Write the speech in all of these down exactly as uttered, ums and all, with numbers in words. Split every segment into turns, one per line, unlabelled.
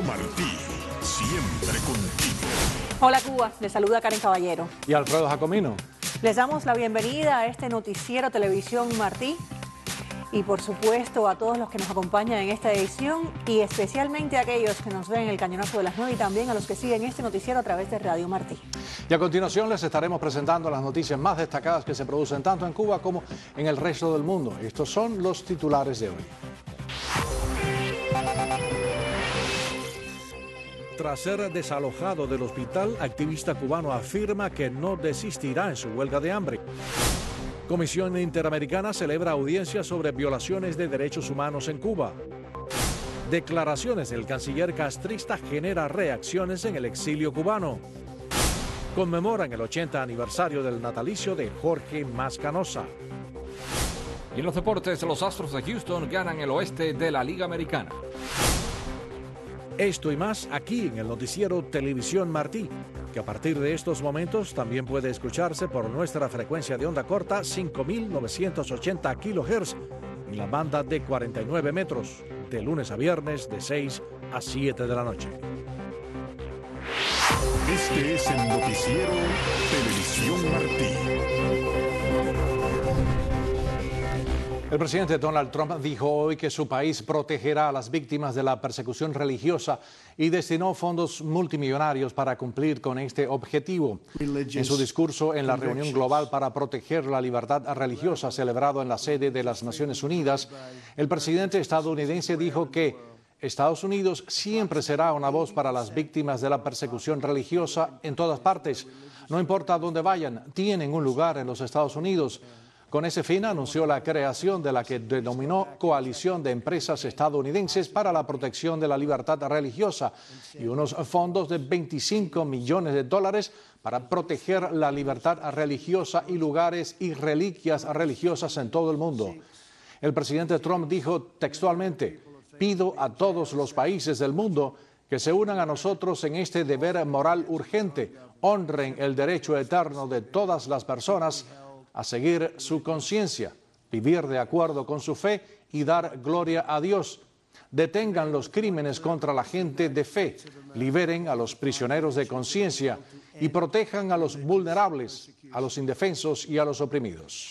Martí, siempre contigo.
Hola Cuba, les saluda Karen Caballero.
Y Alfredo Jacomino.
Les damos la bienvenida a este noticiero Televisión Martí y por supuesto a todos los que nos acompañan en esta edición y especialmente a aquellos que nos ven en el Cañonazo de las nueve y también a los que siguen este noticiero a través de Radio Martí.
Y a continuación les estaremos presentando las noticias más destacadas que se producen tanto en Cuba como en el resto del mundo. Estos son los titulares de hoy. Tras ser desalojado del hospital, activista cubano afirma que no desistirá en su huelga de hambre. Comisión Interamericana celebra audiencias sobre violaciones de derechos humanos en Cuba. Declaraciones del canciller castrista genera reacciones en el exilio cubano. Conmemoran el ochenta aniversario del natalicio de Jorge Mascanosa.
Y en los deportes, los Astros de Houston ganan el oeste de la Liga Americana.
Esto y más aquí en el noticiero Televisión Martí, que a partir de estos momentos también puede escucharse por nuestra frecuencia de onda corta cinco mil novecientos ochenta kilohertz en la banda de cuarenta y nueve metros, de lunes a viernes de seis a siete de la noche.
Este es el noticiero Televisión Martí.
El presidente Donald Trump dijo hoy que su país protegerá a las víctimas de la persecución religiosa y destinó fondos multimillonarios para cumplir con este objetivo. En su discurso en la reunión global para proteger la libertad religiosa celebrado en la sede de las Naciones Unidas, el presidente estadounidense dijo que Estados Unidos siempre será una voz para las víctimas de la persecución religiosa en todas partes. No importa dónde vayan, tienen un lugar en los Estados Unidos. Con ese fin anunció la creación de la que denominó Coalición de Empresas Estadounidenses para la Protección de la Libertad Religiosa y unos fondos de veinticinco millones de dólares para proteger la libertad religiosa y lugares y reliquias religiosas en todo el mundo. El presidente Trump dijo textualmente: pido a todos los países del mundo que se unan a nosotros en este deber moral urgente, honren el derecho eterno de todas las personas a seguir su conciencia, vivir de acuerdo con su fe y dar gloria a Dios. Detengan los crímenes contra la gente de fe, liberen a los prisioneros de conciencia y protejan a los vulnerables, a los indefensos y a los oprimidos.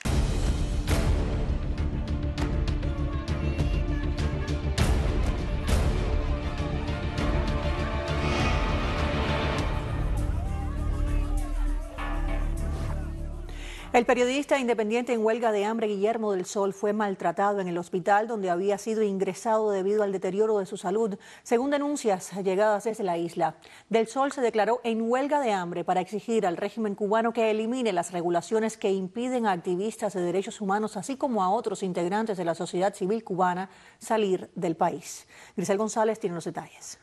El periodista independiente en huelga de hambre Guillermo del Sol fue maltratado en el hospital donde había sido ingresado debido al deterioro de su salud, según denuncias llegadas desde la isla. Del Sol se declaró en huelga de hambre para exigir al régimen cubano que elimine las regulaciones que impiden a activistas de derechos humanos, así como a otros integrantes de la sociedad civil cubana, salir del país. Grisel González tiene los detalles.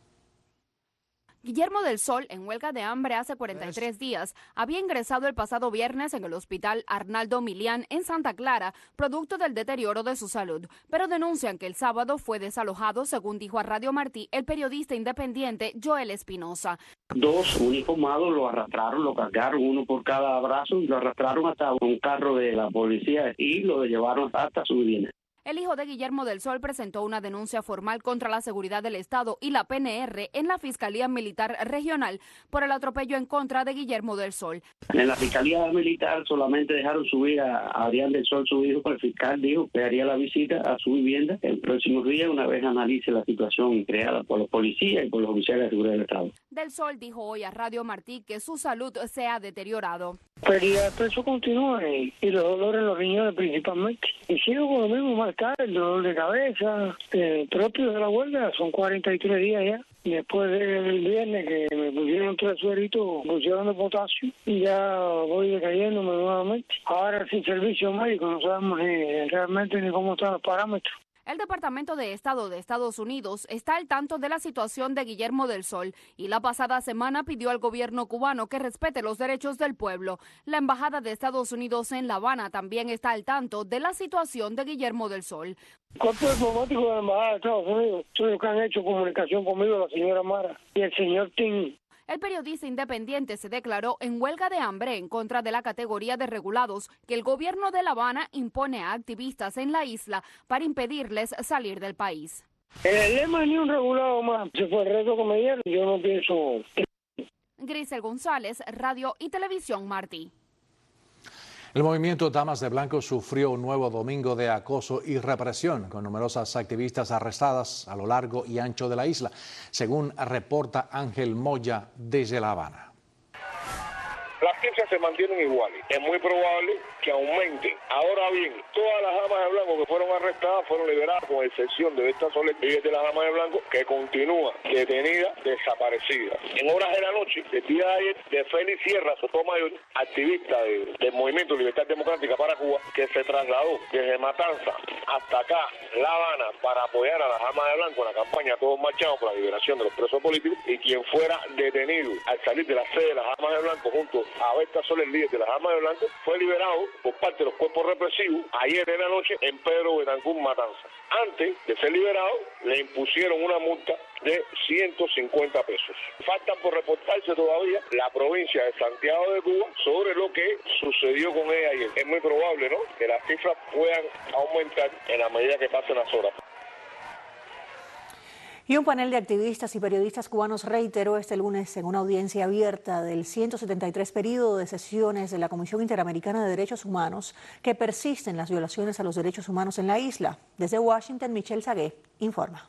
Guillermo del Sol, en huelga de hambre hace cuarenta y tres días, había ingresado el pasado viernes en el hospital Arnaldo Milián en Santa Clara, producto del deterioro de su salud, pero denuncian que el sábado fue desalojado, según dijo a Radio Martí el periodista independiente Joel Espinosa.
Dos uniformados lo arrastraron, lo cargaron uno por cada brazo y lo arrastraron hasta un carro de la policía y lo llevaron hasta su vivienda.
El hijo de Guillermo del Sol presentó una denuncia formal contra la seguridad del Estado y la P N R en la Fiscalía Militar Regional por el atropello en contra de Guillermo del Sol.
En la Fiscalía Militar solamente dejaron subir a Adrián del Sol, su hijo, pero el fiscal dijo que haría la visita a su vivienda el próximo día una vez analice la situación creada por los policías y por los oficiales de seguridad del Estado.
Del Sol dijo hoy a Radio Martí que su salud se ha deteriorado.
Pero ya eso continúa y, y los dolores en los riñones principalmente. Y sigo con lo mismo más tarde, el dolor de cabeza, eh, propio de la huelga, son cuarenta y tres días ya. Y después del viernes que me pusieron tres sueritos, pusieron de potasio y ya voy decayéndome nuevamente. Ahora sin servicio médico no sabemos ni, realmente ni cómo están los parámetros.
El Departamento de Estado de Estados Unidos está al tanto de la situación de Guillermo del Sol y la pasada semana pidió al gobierno cubano que respete los derechos del pueblo. La Embajada de Estados Unidos en La Habana también está al tanto de la situación de Guillermo del Sol.
El cuerpo diplomático de la Embajada de Estados Unidos, todos los que han hecho comunicación conmigo, la señora Mara y el señor Tim.
El periodista independiente se declaró en huelga de hambre en contra de la categoría de regulados que el gobierno de La Habana impone a activistas en la isla para impedirles salir del país.
El lema ni un regulado más. Ese fue el reto que me dieron. Yo no pienso...
Grisel González, Radio y Televisión Martí.
El movimiento Damas de Blanco sufrió un nuevo domingo de acoso y represión, con numerosas activistas arrestadas a lo largo y ancho de la isla, según reporta Ángel Moya desde La Habana.
Las cifras se mantienen iguales. Es muy probable que aumenten. Ahora bien, todas las damas de blanco que fueron arrestadas fueron liberadas, con excepción de esta Soler Vives de las damas de blanco, que continúa detenida, desaparecida. En horas de la noche, el día de ayer, de Félix Sierra, Sotomayor, activista de, del Movimiento Libertad Democrática para Cuba, que se trasladó desde Matanza hasta acá, La Habana, para apoyar a las damas de blanco en la campaña Todos Marchamos por la liberación de los presos políticos, y quien fuera detenido al salir de la sede de las damas de blanco junto a Berta Soler, líder de las damas de blanco, fue liberado por parte de los cuerpos represivos ayer en la noche en Pedro Betancur, Matanza. Antes de ser liberado, le impusieron una multa de ciento cincuenta pesos. Faltan por reportarse todavía la provincia de Santiago de Cuba sobre lo que sucedió con ella ayer. Es muy probable, ¿no?, que las cifras puedan aumentar en la medida que pasen las horas.
Y un panel de activistas y periodistas cubanos reiteró este lunes en una audiencia abierta del ciento setenta y tres periodo de sesiones de la Comisión Interamericana de Derechos Humanos que persisten las violaciones a los derechos humanos en la isla. Desde Washington, Michelle Sagué informa.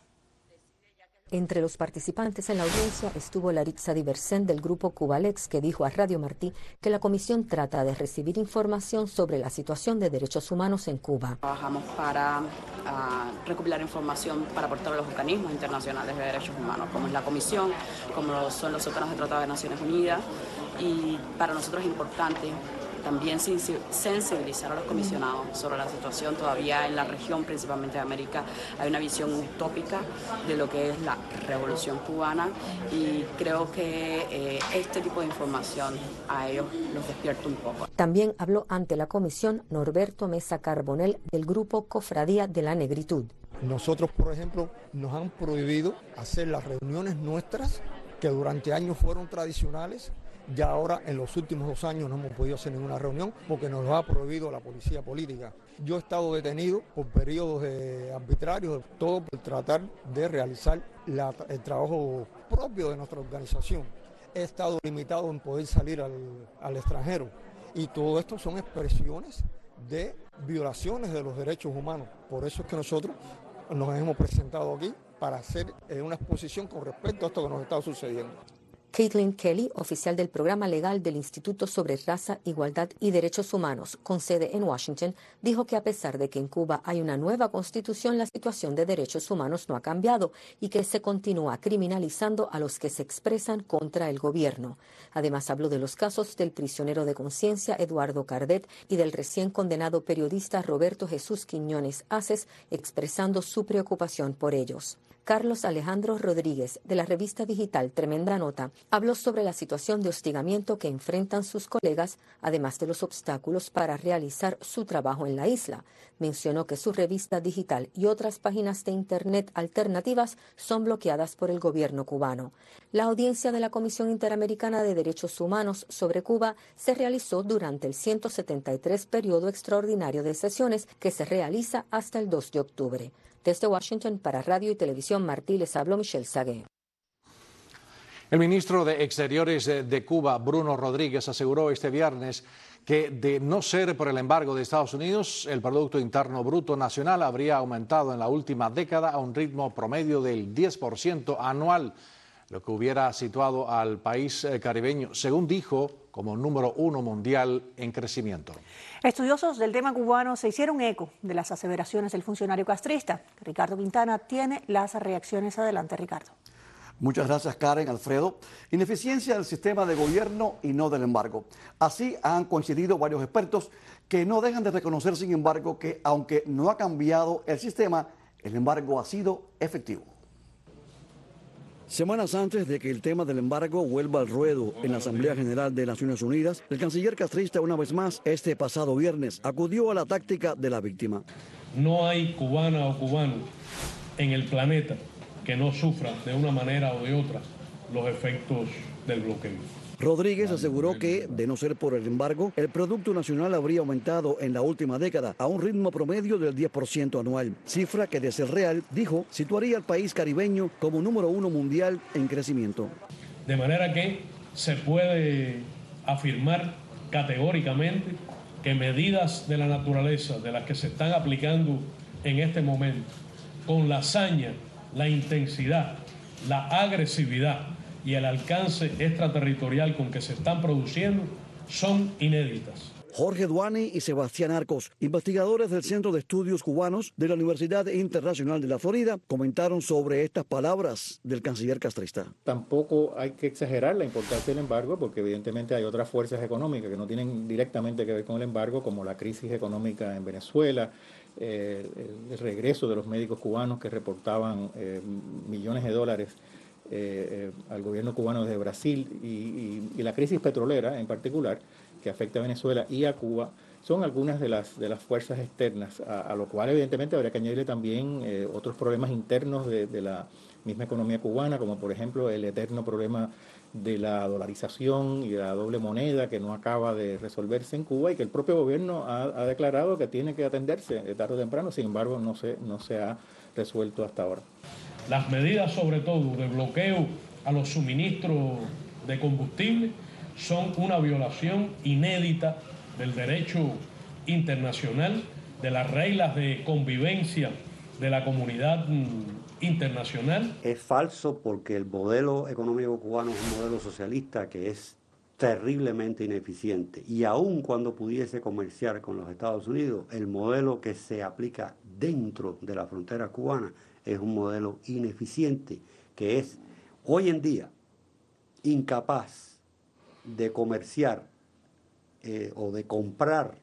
Entre los participantes en la audiencia estuvo Laritza Diversén del grupo Cubalex, que dijo a Radio Martí que la comisión trata de recibir información sobre la situación de derechos humanos en Cuba.
Trabajamos para uh, recopilar información para aportar a los organismos internacionales de derechos humanos, como es la comisión, como son los órganos de Tratado de Naciones Unidas, y para nosotros es importante también sensibilizar a los comisionados sobre la situación. Todavía en la región, principalmente de América, hay una visión utópica de lo que es la revolución cubana, y creo que eh, este tipo de información a ellos los despierta un poco.
También habló ante la comisión Norberto Mesa Carbonell del grupo Cofradía de la Negritud.
Nosotros, por ejemplo, nos han prohibido hacer las reuniones nuestras, que durante años fueron tradicionales. Ya ahora, en los últimos dos años, no hemos podido hacer ninguna reunión porque nos lo ha prohibido la policía política. Yo he estado detenido por periodos de arbitrarios, todo por tratar de realizar la, el trabajo propio de nuestra organización. He estado limitado en poder salir al, al extranjero, y todo esto son expresiones de violaciones de los derechos humanos. Por eso es que nosotros nos hemos presentado aquí para hacer una exposición con respecto a esto que nos está sucediendo.
Caitlin Kelly, oficial del programa legal del Instituto sobre Raza, Igualdad y Derechos Humanos, con sede en Washington, dijo que a pesar de que en Cuba hay una nueva constitución, la situación de derechos humanos no ha cambiado y que se continúa criminalizando a los que se expresan contra el gobierno. Además, habló de los casos del prisionero de conciencia Eduardo Cardet y del recién condenado periodista Roberto Jesús Quiñones Aces, expresando su preocupación por ellos. Carlos Alejandro Rodríguez, de la revista digital Tremenda Nota, habló sobre la situación de hostigamiento que enfrentan sus colegas, además de los obstáculos para realizar su trabajo en la isla. Mencionó que su revista digital y otras páginas de Internet alternativas son bloqueadas por el gobierno cubano. La audiencia de la Comisión Interamericana de Derechos Humanos sobre Cuba se realizó durante el ciento setenta y tres periodo extraordinario de sesiones que se realiza hasta el dos de octubre. Desde Washington, para Radio y Televisión Martí, les habló Michelle Sagué.
El ministro de Exteriores de Cuba, Bruno Rodríguez, aseguró este viernes que, de no ser por el embargo de Estados Unidos, el Producto Interno Bruto Nacional habría aumentado en la última década a un ritmo promedio del diez por ciento anual, lo que hubiera situado al país caribeño, según dijo, como número uno mundial en crecimiento.
Estudiosos del tema cubano se hicieron eco de las aseveraciones del funcionario castrista. Ricardo Quintana tiene las reacciones. Adelante, Ricardo.
Muchas gracias, Karen, Alfredo. Ineficiencia del sistema de gobierno y no del embargo. Así han coincidido varios expertos que no dejan de reconocer, sin embargo, que aunque no ha cambiado el sistema, el embargo ha sido efectivo. Semanas antes de que el tema del embargo vuelva al ruedo en la Asamblea General de Naciones Unidas, el canciller castrista, una vez más, este pasado viernes, acudió a la táctica de la víctima.
No hay cubana o cubano en el planeta que no sufra de una manera o de otra los efectos del bloqueo.
Rodríguez aseguró que, de no ser por el embargo, el Producto Nacional habría aumentado en la última década a un ritmo promedio del diez por ciento anual, cifra que de ser real, dijo, situaría al país caribeño como número uno mundial en crecimiento.
De manera que se puede afirmar categóricamente que medidas de la naturaleza de las que se están aplicando en este momento, con la hazaña, la intensidad, la agresividad y el alcance extraterritorial con que se están produciendo, son inéditas.
Jorge Duani y Sebastián Arcos, investigadores del Centro de Estudios Cubanos de la Universidad Internacional de la Florida, comentaron sobre estas palabras del canciller castrista.
Tampoco hay que exagerar la importancia del embargo, porque evidentemente hay otras fuerzas económicas que no tienen directamente que ver con el embargo, como la crisis económica en Venezuela, eh, el regreso de los médicos cubanos que reportaban eh, millones de dólares eh, eh, al gobierno cubano desde Brasil y, y, y la crisis petrolera en particular, que afecta a Venezuela y a Cuba, son algunas de las, de las fuerzas externas, a, a lo cual evidentemente habría que añadirle también eh, otros problemas internos de, de la misma economía cubana, como por ejemplo el eterno problema de la dolarización y de la doble moneda que no acaba de resolverse en Cuba y que el propio gobierno ha, ha declarado que tiene que atenderse de tarde o temprano, sin embargo no se, no se ha resuelto hasta ahora.
Las medidas sobre todo de bloqueo a los suministros de combustible son una violación inédita del derecho internacional, de las reglas de convivencia de la comunidad internacional.
Es falso porque el modelo económico cubano es un modelo socialista que es terriblemente ineficiente y aun cuando pudiese comerciar con los Estados Unidos, el modelo que se aplica dentro de la frontera cubana es un modelo ineficiente que es hoy en día incapaz de comerciar eh, o de comprar,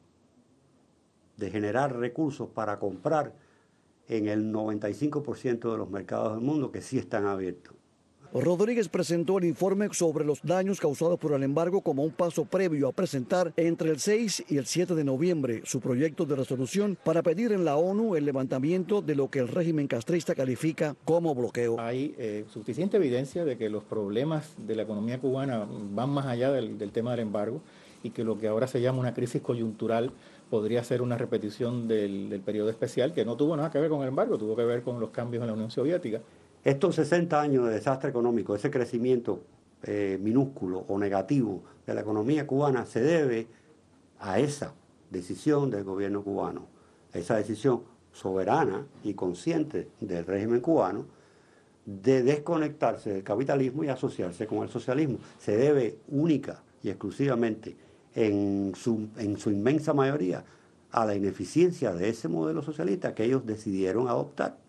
de generar recursos para comprar en el noventa y cinco por ciento de los mercados del mundo que sí están abiertos.
Rodríguez presentó el informe sobre los daños causados por el embargo como un paso previo a presentar entre el seis y el siete de noviembre su proyecto de resolución para pedir en la ONU el levantamiento de lo que el régimen castrista califica como bloqueo.
Hay eh, suficiente evidencia de que los problemas de la economía cubana van más allá del, del tema del embargo y que lo que ahora se llama una crisis coyuntural podría ser una repetición del, del periodo especial que no tuvo nada que ver con el embargo, tuvo que ver con los cambios en la Unión Soviética.
Estos sesenta años de desastre económico, ese crecimiento eh, minúsculo o negativo de la economía cubana se debe a esa decisión del gobierno cubano, esa decisión soberana y consciente del régimen cubano de desconectarse del capitalismo y asociarse con el socialismo. Se debe única y exclusivamente en su, en su inmensa mayoría a la ineficiencia de ese modelo socialista que ellos decidieron adoptar.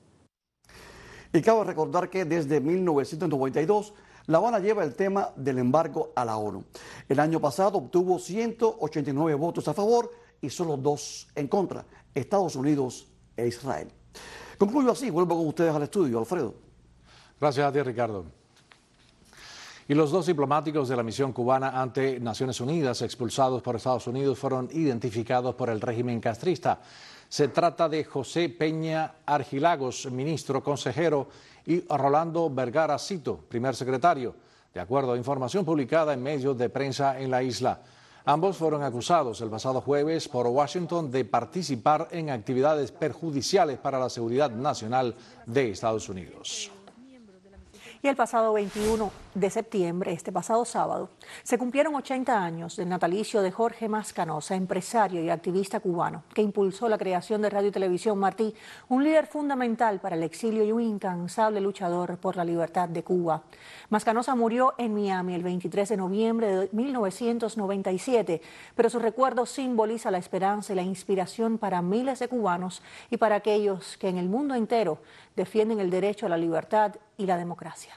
Y cabe recordar que desde mil novecientos noventa y dos, La Habana lleva el tema del embargo a la ONU. El año pasado obtuvo ciento ochenta y nueve votos a favor y solo dos en contra, Estados Unidos e Israel. Concluyo así, vuelvo con ustedes al estudio, Alfredo.
Gracias a ti, Ricardo. Y los dos diplomáticos de la misión cubana ante Naciones Unidas expulsados por Estados Unidos fueron identificados por el régimen castrista. Se trata de José Peña Argilagos, ministro consejero, y Rolando Vergara Cito, primer secretario, de acuerdo a información publicada en medios de prensa en la isla. Ambos fueron acusados el pasado jueves por Washington de participar en actividades perjudiciales para la seguridad nacional de Estados Unidos.
Y el pasado veintiuno de septiembre, este pasado sábado, se cumplieron ochenta años del natalicio de Jorge Mascanosa, empresario y activista cubano, que impulsó la creación de Radio y Televisión Martí, un líder fundamental para el exilio y un incansable luchador por la libertad de Cuba. Mascanosa murió en Miami el veintitrés de noviembre de mil novecientos noventa y siete, pero su recuerdo simboliza la esperanza y la inspiración para miles de cubanos y para aquellos que en el mundo entero defienden el derecho a la libertad y la democracia.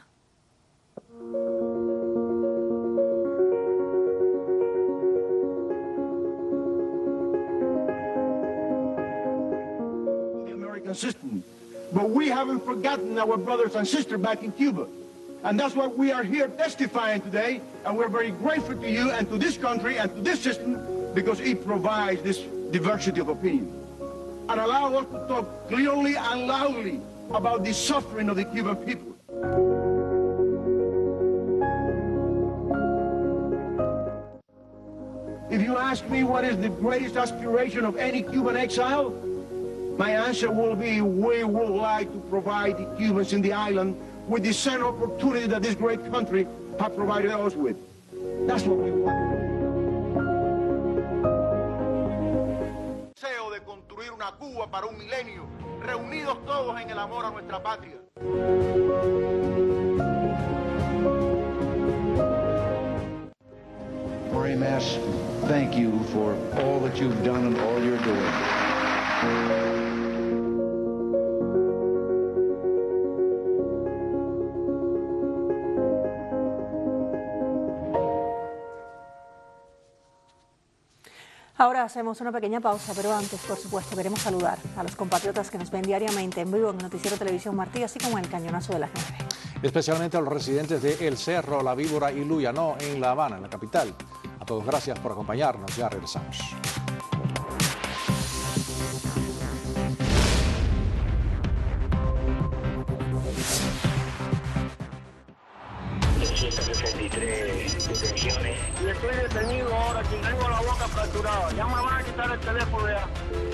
The American system, but we haven't forgotten our brothers and sisters back in Cuba. And that's what we are here testifying today, and we're very grateful to you and to this country and to this system because it provides this diversity of opinion and allow us to talk clearly and loudly about the suffering of the Cuban people. ask me what is the greatest aspiration of any Cuban exile, my answer will be we would like to provide the Cubans in the island with the same opportunity that this great country has provided us with. That's what we want.
Deseo de construir una Cuba para un milenio, reunidos todos en el amor a nuestra patria.
Maury Mass, thank you for all that you've done and all you're doing.
Ahora hacemos una pequeña pausa, pero antes, por supuesto, queremos saludar a los compatriotas que nos ven diariamente en vivo en el Noticiero Televisión Martí, así como en el Cañonazo de las nueve.
Especialmente a los residentes de El Cerro, La Víbora y Luyanó en La Habana, en la capital. A todos gracias por acompañarnos. Ya regresamos.
ciento sesenta y tres detenciones.
Y estoy detenido ahora, que tengo la boca fracturada. Ya me van a quitar el teléfono ya.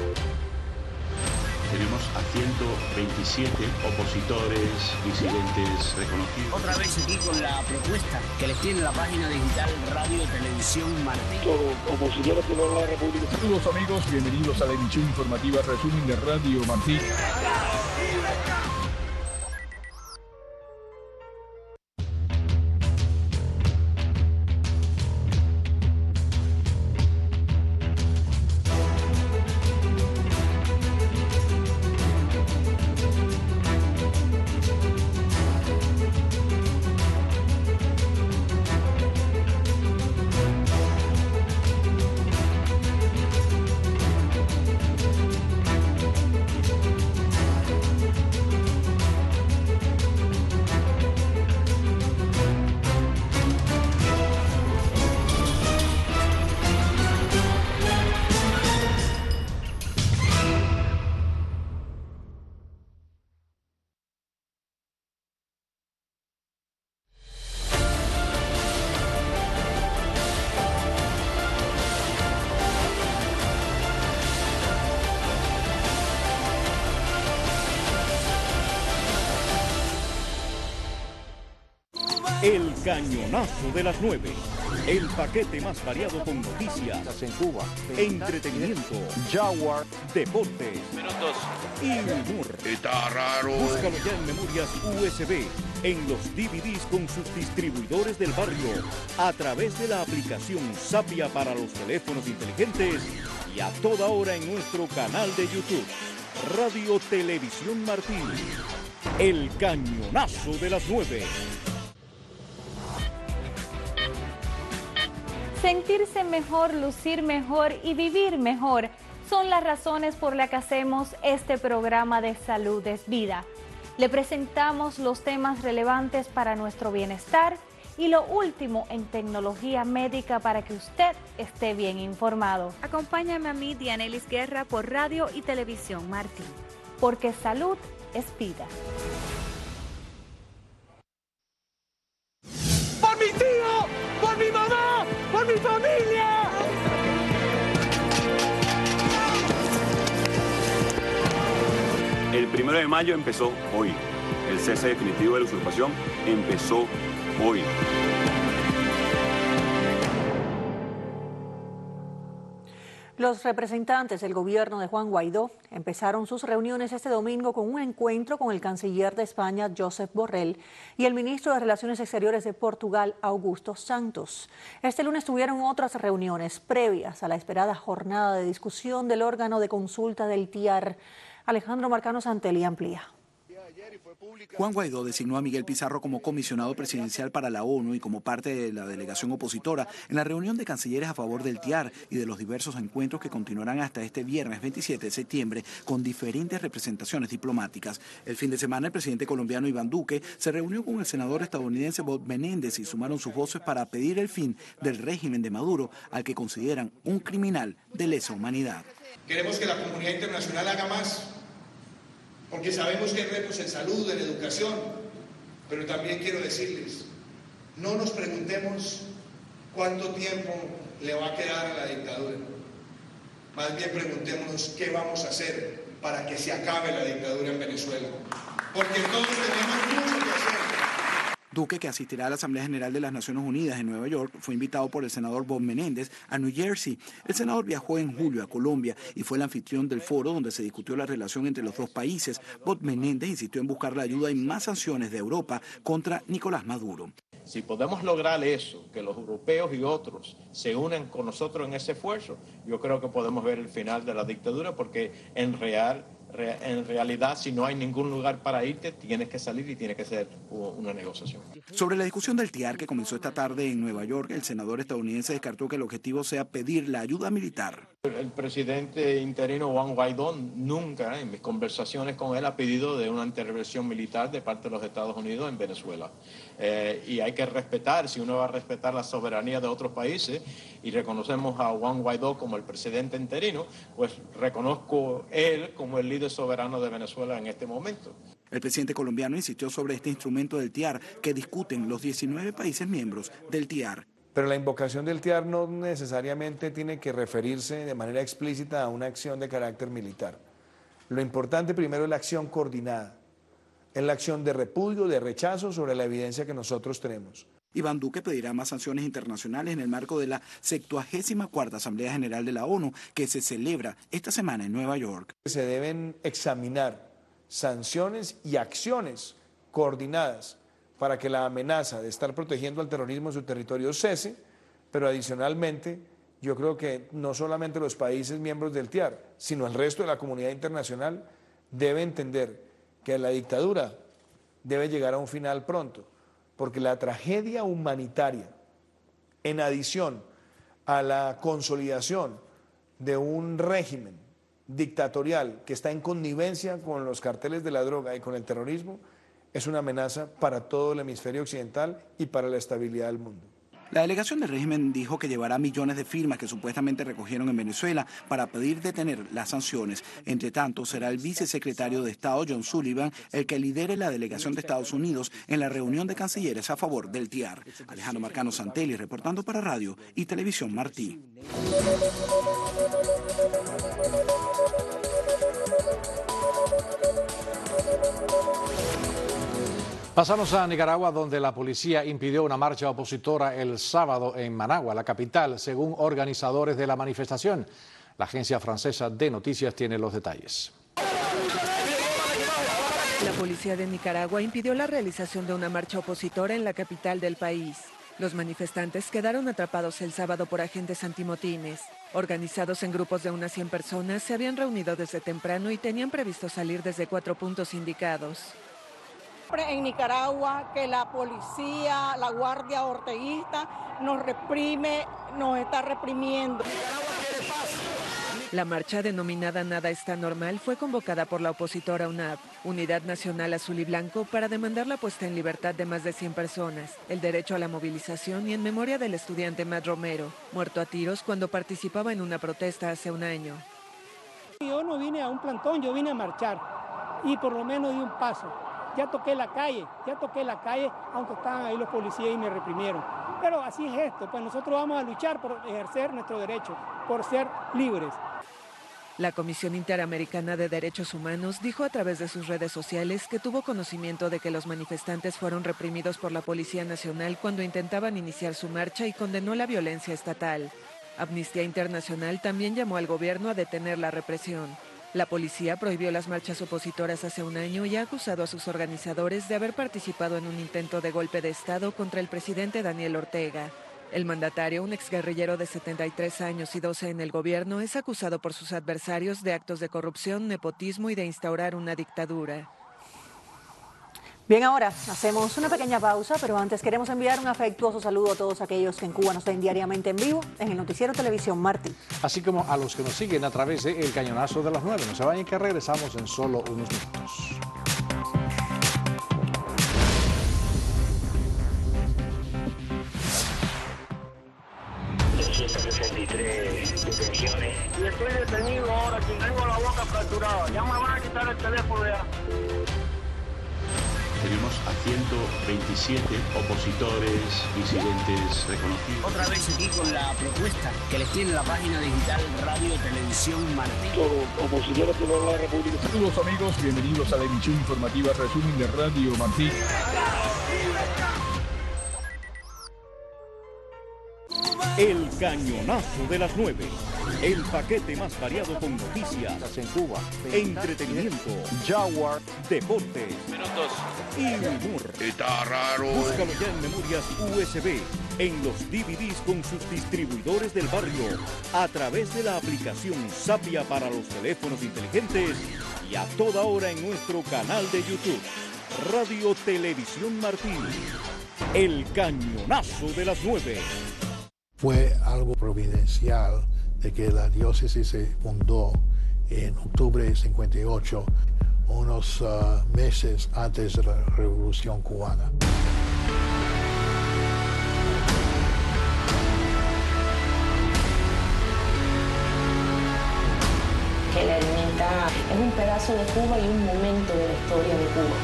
Tenemos a ciento veintisiete opositores, disidentes reconocidos.
Otra vez aquí con la propuesta que les tiene la página digital Radio Televisión Martí.
Todos opositores de la República.
Saludos amigos, bienvenidos a la emisión informativa Resumen de Radio Martí.
El Cañonazo de las nueve. El paquete más variado con noticias,
en Cuba,
entretenimiento, Jaguar, deportes
Minutos.
y humor.
Está raro.
Búscalo ya en memorias U S B, en los D V Ds con sus distribuidores del barrio, a través de la aplicación Sapia para los teléfonos inteligentes y a toda hora en nuestro canal de YouTube, Radio Televisión Martí. El Cañonazo de las nueve.
Sentirse mejor, lucir mejor y vivir mejor son las razones por las que hacemos este programa de Salud es Vida. Le presentamos los temas relevantes para nuestro bienestar y lo último en tecnología médica para que usted esté bien informado.
Acompáñame a mí, Dianelis Guerra, por Radio y Televisión Martí.
Porque salud es vida.
¡Por mi tío! ¡Por mi mamá! ¡Por mi familia!
El primero de mayo empezó hoy. El cese definitivo de la usurpación empezó hoy.
Los representantes del gobierno de Juan Guaidó empezaron sus reuniones este domingo con un encuentro con el canciller de España, Josep Borrell, y el ministro de Relaciones Exteriores de Portugal, Augusto Santos. Este lunes tuvieron otras reuniones previas a la esperada jornada de discusión del órgano de consulta del T I A R. Alejandro Marcano Santelli amplía.
Juan Guaidó designó a Miguel Pizarro como comisionado presidencial para la ONU y como parte de la delegación opositora en la reunión de cancilleres a favor del T I A R y de los diversos encuentros que continuarán hasta este viernes veintisiete de septiembre con diferentes representaciones diplomáticas. El fin de semana el presidente colombiano Iván Duque se reunió con el senador estadounidense Bob Menéndez y sumaron sus voces para pedir el fin del régimen de Maduro, al que consideran un criminal de lesa humanidad.
Queremos que la comunidad internacional haga más, porque sabemos que hay retos en salud, en educación, pero también quiero decirles, no nos preguntemos cuánto tiempo le va a quedar a la dictadura. Más bien preguntémonos qué vamos a hacer para que se acabe la dictadura en Venezuela. Porque todos tenemos mucho que hacer.
Duque, que asistirá a la Asamblea General de las Naciones Unidas en Nueva York, fue invitado por el senador Bob Menéndez a New Jersey. El senador viajó en julio a Colombia y fue el anfitrión del foro donde se discutió la relación entre los dos países. Bob Menéndez insistió en buscar la ayuda y más sanciones de Europa contra Nicolás Maduro.
Si podemos lograr eso, que los europeos y otros se unan con nosotros en ese esfuerzo, yo creo que podemos ver el final de la dictadura, porque en real En realidad, si no hay ningún lugar para irte, tienes que salir y tiene que ser una negociación.
Sobre la discusión del T I A R que comenzó esta tarde en Nueva York, el senador estadounidense descartó que el objetivo sea pedir la ayuda militar.
El presidente interino Juan Guaidó nunca, en mis conversaciones con él, ha pedido de una intervención militar de parte de los Estados Unidos en Venezuela. Eh, y hay que respetar, si uno va a respetar la soberanía de otros países, y reconocemos a Juan Guaidó como el presidente interino, pues reconozco él como el líder soberano de Venezuela en este momento.
El presidente colombiano insistió sobre este instrumento del T I A R que discuten los diecinueve países miembros del T I A R.
Pero la invocación del T I A R no necesariamente tiene que referirse de manera explícita a una acción de carácter militar. Lo importante primero es la acción coordinada, es la acción de repudio, de rechazo sobre la evidencia que nosotros tenemos.
Iván Duque pedirá más sanciones internacionales en el marco de la septuagésima cuarta Asamblea General de la ONU que se celebra esta semana en Nueva York.
Se deben examinar sanciones y acciones coordinadas para que la amenaza de estar protegiendo al terrorismo en su territorio cese, pero adicionalmente yo creo que no solamente los países miembros del T I A R, sino el resto de la comunidad internacional debe entender que la dictadura debe llegar a un final pronto, porque la tragedia humanitaria, en adición a la consolidación de un régimen dictatorial que está en connivencia con los carteles de la droga y con el terrorismo, es una amenaza para todo el hemisferio occidental y para la estabilidad del mundo.
La delegación del régimen dijo que llevará millones de firmas que supuestamente recogieron en Venezuela para pedir detener las sanciones. Entre tanto, será el vicesecretario de Estado, John Sullivan, el que lidere la delegación de Estados Unidos en la reunión de cancilleres a favor del T I A R. Alejandro Marcano Santelli, reportando para Radio y Televisión Martí.
Pasamos a Nicaragua, donde la policía impidió una marcha opositora el sábado en Managua, la capital, según organizadores de la manifestación. La agencia francesa de noticias tiene los detalles.
La policía de Nicaragua impidió la realización de una marcha opositora en la capital del país. Los manifestantes quedaron atrapados el sábado por agentes antimotines. Organizados en grupos de unas cien personas, se habían reunido desde temprano y tenían previsto salir desde cuatro puntos indicados.
En Nicaragua, que la policía, la guardia orteguista nos reprime, nos está reprimiendo.
La marcha denominada Nada está normal fue convocada por la opositora U N A B, Unidad Nacional Azul y Blanco, para demandar la puesta en libertad de más de cien personas, el derecho a la movilización y en memoria del estudiante Matt Romero, muerto a tiros cuando participaba en una protesta hace un año.
Yo no vine a un plantón, yo vine a marchar y por lo menos di un paso. Ya toqué la calle, ya toqué la calle, aunque estaban ahí los policías y me reprimieron. Pero así es esto, pues nosotros vamos a luchar por ejercer nuestro derecho, por ser libres.
La Comisión Interamericana de Derechos Humanos dijo a través de sus redes sociales que tuvo conocimiento de que los manifestantes fueron reprimidos por la Policía Nacional cuando intentaban iniciar su marcha y condenó la violencia estatal. Amnistía Internacional también llamó al gobierno a detener la represión. La policía prohibió las marchas opositoras hace un año y ha acusado a sus organizadores de haber participado en un intento de golpe de Estado contra el presidente Daniel Ortega. El mandatario, un exguerrillero de setenta y tres años y doce en el gobierno, es acusado por sus adversarios de actos de corrupción, nepotismo y de instaurar una dictadura.
Bien, ahora hacemos una pequeña pausa, pero antes queremos enviar un afectuoso saludo a todos aquellos que en Cuba nos ven diariamente en vivo en el noticiero Televisión Martí.
Así como a los que nos siguen a través de El Cañonazo de las nueve. No se vayan, que regresamos en solo unos minutos.
doscientos sesenta y tres detenciones.
Y estoy detenido ahora, que tengo la boca fracturada. Ya me van a quitar el teléfono ya.
Tenemos a ciento veintisiete opositores, disidentes reconocidos.
Otra vez aquí con la propuesta que les tiene la página digital Radio Televisión Martí.
Los opositores de la República. Saludos amigos, bienvenidos a la emisión informativa Resumen de Radio Martí.
El cañonazo de las nueve. El paquete más variado con noticias en Cuba, entretenimiento, Jaguar, deportes, minutos y humor. Está raro. Búscalo ya en memorias U S B, en los D V Ds con sus distribuidores del barrio, a través de la aplicación Sapia para los teléfonos inteligentes y a toda hora en nuestro canal de YouTube, Radio Televisión Martí. El cañonazo de las nueve.
Fue algo providencial de que la diócesis se fundó en octubre de cincuenta y ocho, unos uh, meses antes de la Revolución Cubana.
Que la ermita es un pedazo de Cuba y un momento de la historia de Cuba.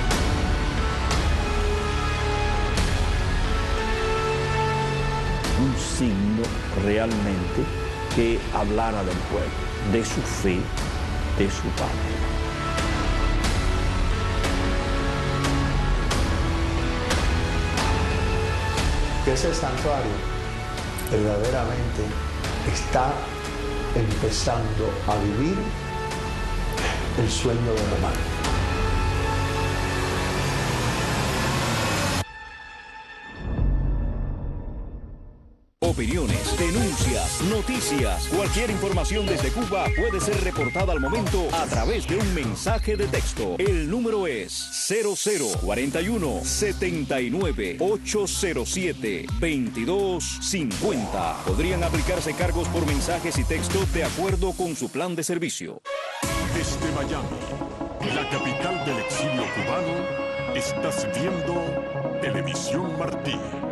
Un signo realmente que hablara del pueblo, de su fe, de su patria.
Que ese santuario verdaderamente está empezando a vivir el sueño de Román.
Opiniones, denuncias, noticias, cualquier información desde Cuba puede ser reportada al momento a través de un mensaje de texto. El número es cero cero cuarenta y uno, setenta y nueve, ochocientos siete, veintidós cincuenta. Podrían aplicarse cargos por mensajes y textos de acuerdo con su plan de servicio.
Desde Miami, la capital del exilio cubano, estás viendo Televisión Martí.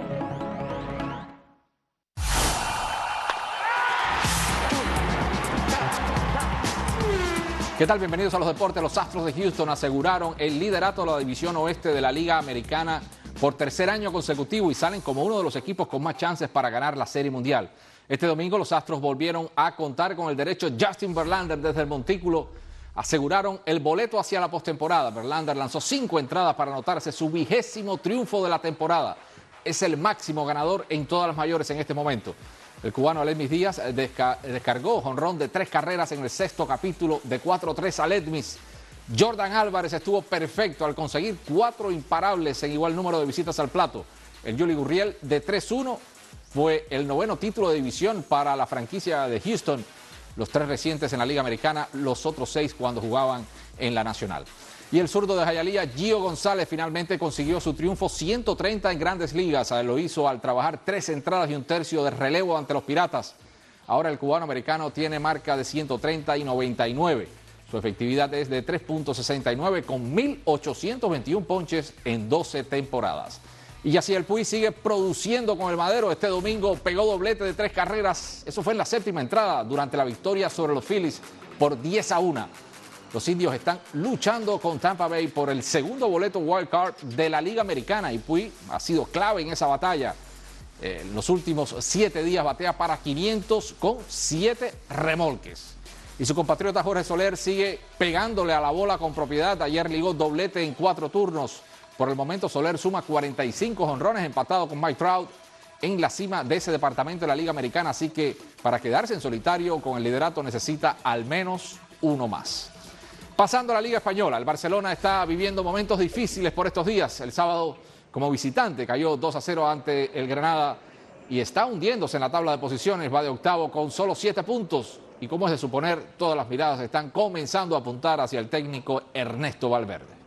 ¿Qué tal? Bienvenidos a los deportes. Los Astros de Houston aseguraron el liderato de la división oeste de la Liga Americana por tercer año consecutivo y salen como uno de los equipos con más chances para ganar la Serie Mundial. Este domingo los Astros volvieron a contar con el derecho. Justin Verlander desde el montículo aseguraron el boleto hacia la postemporada. Verlander lanzó cinco entradas para anotarse su vigésimo triunfo de la temporada. Es el máximo ganador en todas las mayores en este momento. El cubano Aledmys Díaz desca descargó jonrón de tres carreras en el sexto capítulo de cuatro tres a Aledmys. Jordan Álvarez estuvo perfecto al conseguir cuatro imparables en igual número de visitas al plato. El Yuli Gurriel de tres uno fue el noveno título de división para la franquicia de Houston. Los tres recientes en la Liga Americana, los otros seis cuando jugaban en la Nacional. Y el zurdo de Hialeah, Gio González, finalmente consiguió su triunfo ciento treinta en Grandes Ligas. Lo hizo al trabajar tres entradas y un tercio de relevo ante los Piratas. Ahora el cubano americano tiene marca de ciento treinta y noventa y nueve. Su efectividad es de tres punto sesenta y nueve con mil ochocientos veintiuno ponches en doce temporadas. Y Yasiel Puig sigue produciendo con el Madero. Este domingo pegó doblete de tres carreras. Eso fue en la séptima entrada durante la victoria sobre los Phillies por diez a uno. Los indios están luchando con Tampa Bay por el segundo boleto wild card de la Liga Americana y Puig ha sido clave en esa batalla. Eh, en los últimos siete días batea para quinientos con siete remolques. Y su compatriota Jorge Soler sigue pegándole a la bola con propiedad. Ayer ligó doblete en cuatro turnos. Por el momento Soler suma cuarenta y cinco jonrones, empatado con Mike Trout en la cima de ese departamento de la Liga Americana. Así que para quedarse en solitario con el liderato necesita al menos uno más. Pasando a la Liga Española, el Barcelona está viviendo momentos difíciles por estos días. El sábado, como visitante, cayó dos a cero ante el Granada y está hundiéndose en la tabla de posiciones. Va de octavo con solo siete puntos. Y como es de suponer, todas las miradas están comenzando a apuntar hacia el técnico Ernesto Valverde.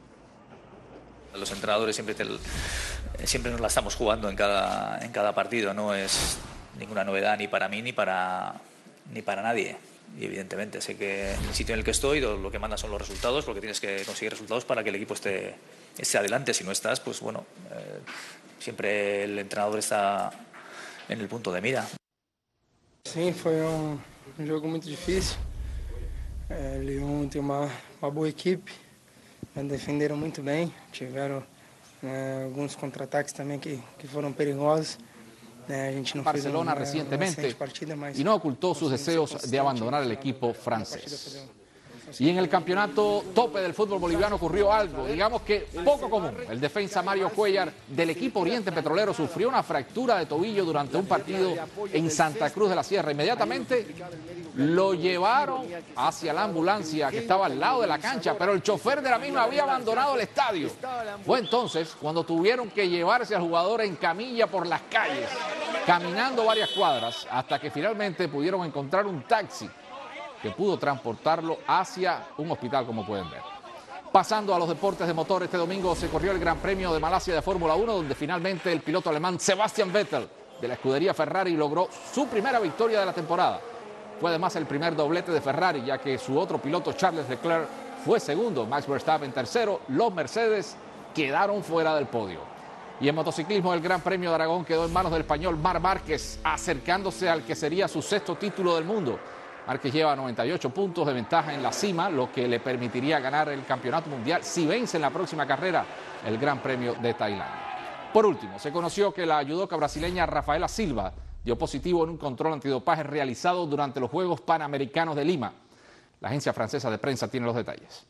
Los entrenadores siempre, te, siempre nos la estamos jugando en cada, en cada partido. No es ninguna novedad ni para mí ni para, ni para nadie. Y evidentemente sé que en el sitio en el que estoy lo que manda son los resultados, porque tienes que conseguir resultados para que el equipo esté, esté adelante. Si no estás, pues bueno, eh, siempre el entrenador está en el punto de mira.
Sim, foi um, um jogo muito difícil. É, Lyon tem uma, uma boa equipe. defenderam muito bem, tiveram eh, alguns contra-ataques também que, que foram perigosos. Eh, a gente não
Barcelona
fez uma,
recientemente
uma partida, mas
y no ocultó sus deseos de abandonar el equipo francés. Y en el campeonato tope del fútbol boliviano ocurrió algo, digamos que poco común. El defensa Mario Cuellar del equipo Oriente Petrolero sufrió una fractura de tobillo durante un partido en Santa Cruz de la Sierra. Inmediatamente lo llevaron hacia la ambulancia que estaba al lado de la cancha, pero el chofer de la misma había abandonado el estadio. Fue entonces cuando tuvieron que llevarse al jugador en camilla por las calles, caminando varias cuadras, hasta que finalmente pudieron encontrar un taxi que pudo transportarlo hacia un hospital, como pueden ver. Pasando a los deportes de motor, este domingo se corrió el Gran Premio de Malasia de Fórmula uno, donde finalmente el piloto alemán Sebastian Vettel de la escudería Ferrari logró su primera victoria de la temporada. Fue además el primer doblete de Ferrari, ya que su otro piloto Charles Leclerc fue segundo, Max Verstappen tercero, los Mercedes quedaron fuera del podio. Y en motociclismo el Gran Premio de Aragón quedó en manos del español Marc Márquez, acercándose al que sería su sexto título del mundo. Márquez lleva noventa y ocho puntos de ventaja en la cima, lo que le permitiría ganar el campeonato mundial si vence en la próxima carrera el Gran Premio de Tailandia. Por último, se conoció que la judoka brasileña Rafaela Silva dio positivo en un control antidopaje realizado durante los Juegos Panamericanos de Lima. La agencia francesa de prensa tiene los detalles.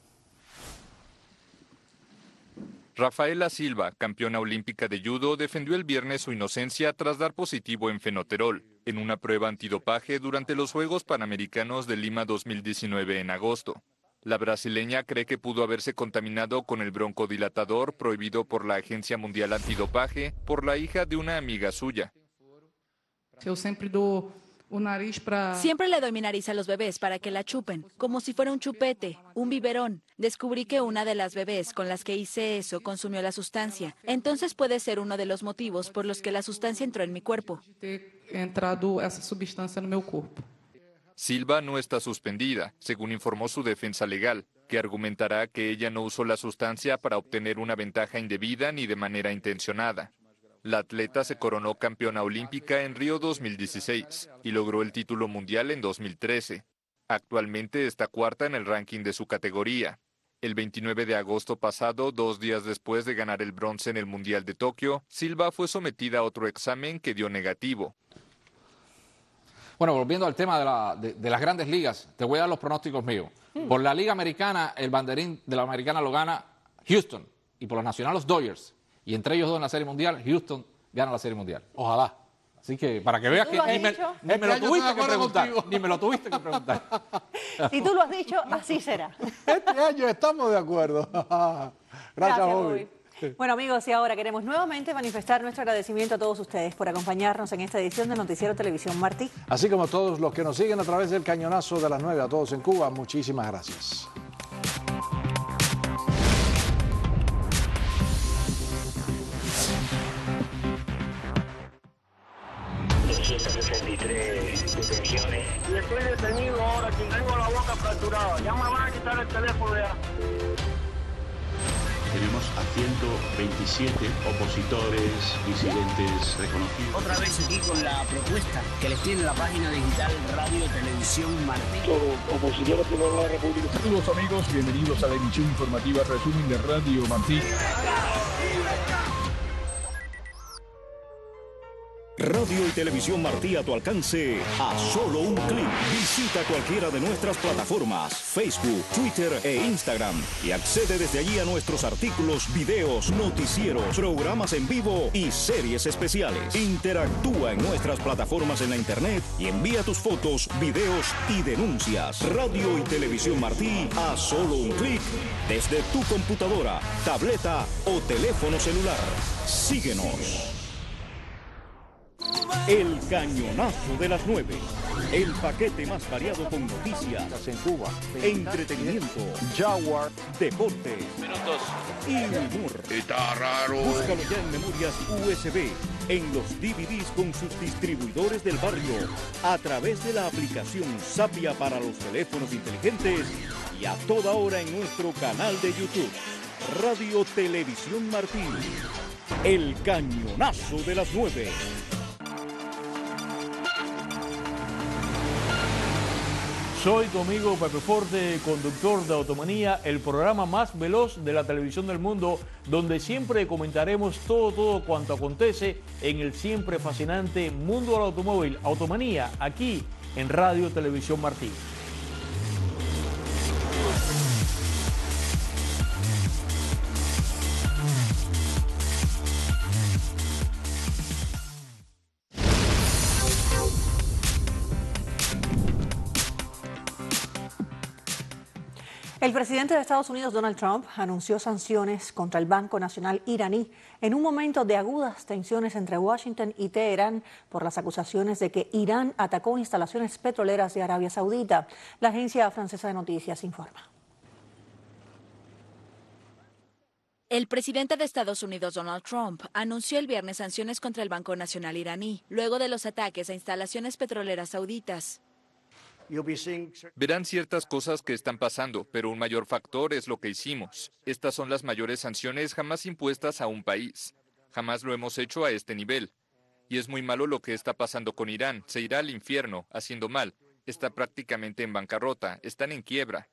Rafaela Silva, campeona olímpica de judo, defendió el viernes su inocencia tras dar positivo en fenoterol en una prueba antidopaje durante los Juegos Panamericanos de Lima dos mil diecinueve en agosto. La brasileña cree que pudo haberse contaminado con el broncodilatador prohibido por la Agencia Mundial Antidopaje por la hija de una amiga suya.
Yo siempre doy un nariz para...
Siempre le doy mi nariz a los bebés para que la chupen, como si fuera un chupete, un biberón. Descubrí que una de las bebés con las que hice eso consumió la sustancia. Entonces puede ser uno de los motivos por los que la sustancia entró en mi cuerpo.
Entrado esa sustancia en mi cuerpo.
Silva no está suspendida, según informó su defensa legal, que argumentará que ella no usó la sustancia para obtener una ventaja indebida ni de manera intencionada. La atleta se coronó campeona olímpica en Río dos mil dieciséis y logró el título mundial en dos mil trece. Actualmente está cuarta en el ranking de su categoría. El veintinueve de agosto pasado, dos días después de ganar el bronce en el Mundial de Tokio, Silva fue sometida a otro examen que dio negativo.
Bueno, volviendo al tema de, la, de, de las grandes ligas, te voy a dar los pronósticos míos. Mm. Por la Liga Americana, el banderín de la Americana lo gana Houston, y por la Nacional los Dodgers. Y entre ellos dos en la Serie Mundial, Houston gana la Serie Mundial. Ojalá. Así que para que veas que ni me, ni me lo tuviste que preguntar. Ni me lo tuviste que preguntar.
Si tú lo has dicho, así será.
Este año estamos de acuerdo. Gracias,
Gracias
Bobby.
Bueno, amigos, y ahora queremos nuevamente manifestar nuestro agradecimiento a todos ustedes por acompañarnos en esta edición de Noticiero Televisión Martí.
Así como a todos los que nos siguen a través del cañonazo de las nueve, a todos en Cuba, muchísimas gracias.
doscientas sesenta y tres detenciones.
Y estoy detenido ahora, que tengo la boca fracturada. Ya me van a quitar el teléfono ya.
Tenemos a ciento veintisiete opositores, disidentes reconocidos.
Otra vez aquí con la propuesta que les tiene la página digital Radio Televisión Martí.
Todos opositores de la República. Saludos amigos, bienvenidos a la emisión informativa Resumen de Radio Martí.
Radio y Televisión Martí a tu alcance a solo un clic. Visita cualquiera de nuestras plataformas, Facebook, Twitter e Instagram y accede desde allí a nuestros artículos, videos, noticieros, programas en vivo y series especiales. Interactúa en nuestras plataformas en la internet y envía tus fotos, videos y denuncias. Radio y Televisión Martí a solo un clic desde tu computadora, tableta o teléfono celular. Síguenos. El Cañonazo de las nueve. El paquete más variado con noticias en Cuba, entretenimiento, Jaguar, deportes, minutos y humor. Está raro. Búscalo ya en memorias U S B, en los D V Ds con sus distribuidores del barrio, a través de la aplicación Sapia para los teléfonos inteligentes y a toda hora en nuestro canal de YouTube. Radio Televisión Martí. El Cañonazo de las nueve.
Soy tu amigo Pepe Forte, conductor de Automanía, el programa más veloz de la televisión del mundo, donde siempre comentaremos todo, todo cuanto acontece en el siempre fascinante mundo del automóvil. Automanía, aquí en Radio Televisión Martí.
El presidente de Estados Unidos, Donald Trump, anunció sanciones contra el Banco Nacional iraní en un momento de agudas tensiones entre Washington y Teherán por las acusaciones de que Irán atacó instalaciones petroleras de Arabia Saudita. La agencia francesa de noticias informa.
El presidente de Estados Unidos, Donald Trump, anunció el viernes sanciones contra el Banco Nacional iraní, luego de los ataques a instalaciones petroleras sauditas.
Verán ciertas cosas que están pasando, pero un mayor factor es lo que hicimos. Estas son las mayores sanciones jamás impuestas a un país. Jamás lo hemos hecho a este nivel. Y es muy malo lo que está pasando con Irán. Se irá al infierno, haciendo mal. Está prácticamente en bancarrota. Están en quiebra.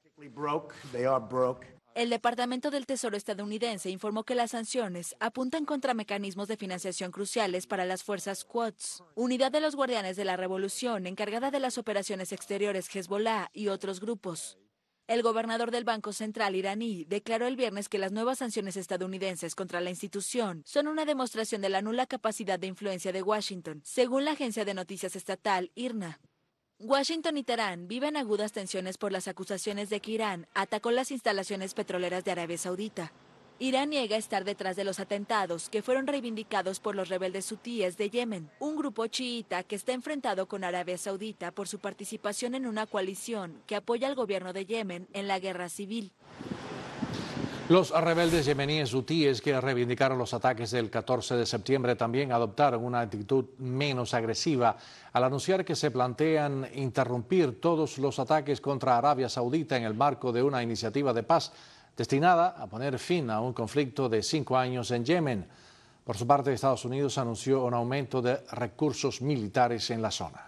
El Departamento del Tesoro estadounidense informó que las sanciones apuntan contra mecanismos de financiación cruciales para las fuerzas Quds, unidad de los guardianes de la revolución encargada de las operaciones exteriores Hezbollah y otros grupos. El gobernador del Banco Central iraní declaró el viernes que las nuevas sanciones estadounidenses contra la institución son una demostración de la nula capacidad de influencia de Washington, según la agencia de noticias estatal I R N A. Washington y Teherán viven agudas tensiones por las acusaciones de que Irán atacó las instalaciones petroleras de Arabia Saudita. Irán niega estar detrás de los atentados que fueron reivindicados por los rebeldes hutíes de Yemen, un grupo chiita que está enfrentado con Arabia Saudita por su participación en una coalición que apoya al gobierno de Yemen en la guerra civil.
Los rebeldes yemeníes hutíes que reivindicaron los ataques del catorce de septiembre también adoptaron una actitud menos agresiva al anunciar que se plantean interrumpir todos los ataques contra Arabia Saudita en el marco de una iniciativa de paz destinada a poner fin a un conflicto de cinco años en Yemen. Por su parte, Estados Unidos anunció un aumento de recursos militares en la zona.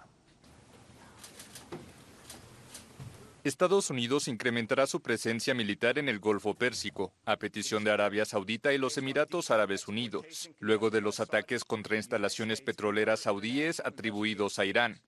Estados Unidos incrementará su presencia militar en el Golfo Pérsico, a petición de Arabia Saudita y los Emiratos Árabes Unidos, luego de los ataques contra instalaciones petroleras saudíes atribuidos a Irán.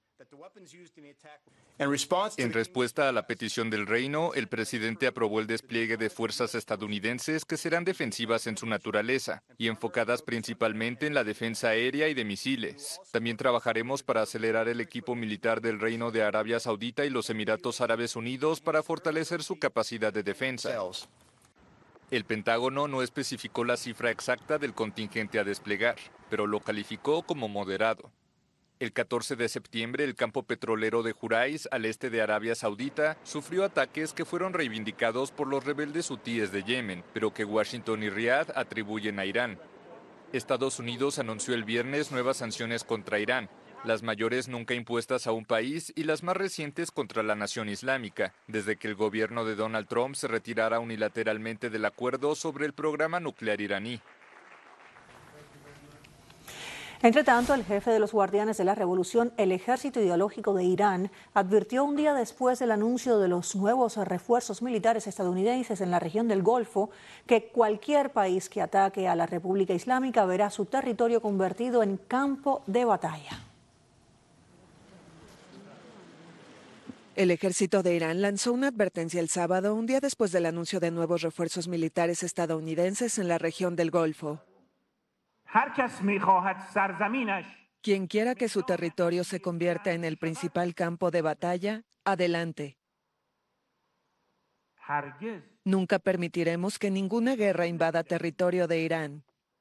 En respuesta a la petición del reino, el presidente aprobó el despliegue de fuerzas estadounidenses que serán defensivas en su naturaleza y enfocadas principalmente en la defensa aérea y de misiles. También trabajaremos para acelerar el equipo militar del Reino de Arabia Saudita y los Emiratos Árabes Unidos para fortalecer su capacidad de defensa. El Pentágono no especificó la cifra exacta del contingente a desplegar, pero lo calificó como moderado. El catorce de septiembre, el campo petrolero de Jurais, al este de Arabia Saudita, sufrió ataques que fueron reivindicados por los rebeldes hutíes de Yemen, pero que Washington y Riad atribuyen a Irán. Estados Unidos anunció el viernes nuevas sanciones contra Irán, las mayores nunca impuestas a un país y las más recientes contra la nación islámica, desde que el gobierno de Donald Trump se retirara unilateralmente del acuerdo sobre el programa nuclear iraní.
Entre tanto, el jefe de los guardianes de la revolución, el ejército ideológico de Irán, advirtió un día después del anuncio de los nuevos refuerzos militares estadounidenses en la región del Golfo que cualquier país que ataque a la República Islámica verá su territorio convertido en campo de batalla.
El ejército de Irán lanzó una advertencia el sábado, un día después del anuncio de nuevos refuerzos militares estadounidenses en la región del Golfo. Quien quiera que su territorio se convierta en el principal campo de batalla, adelante. Nunca permitiremos que ninguna guerra invada territorio de Irán.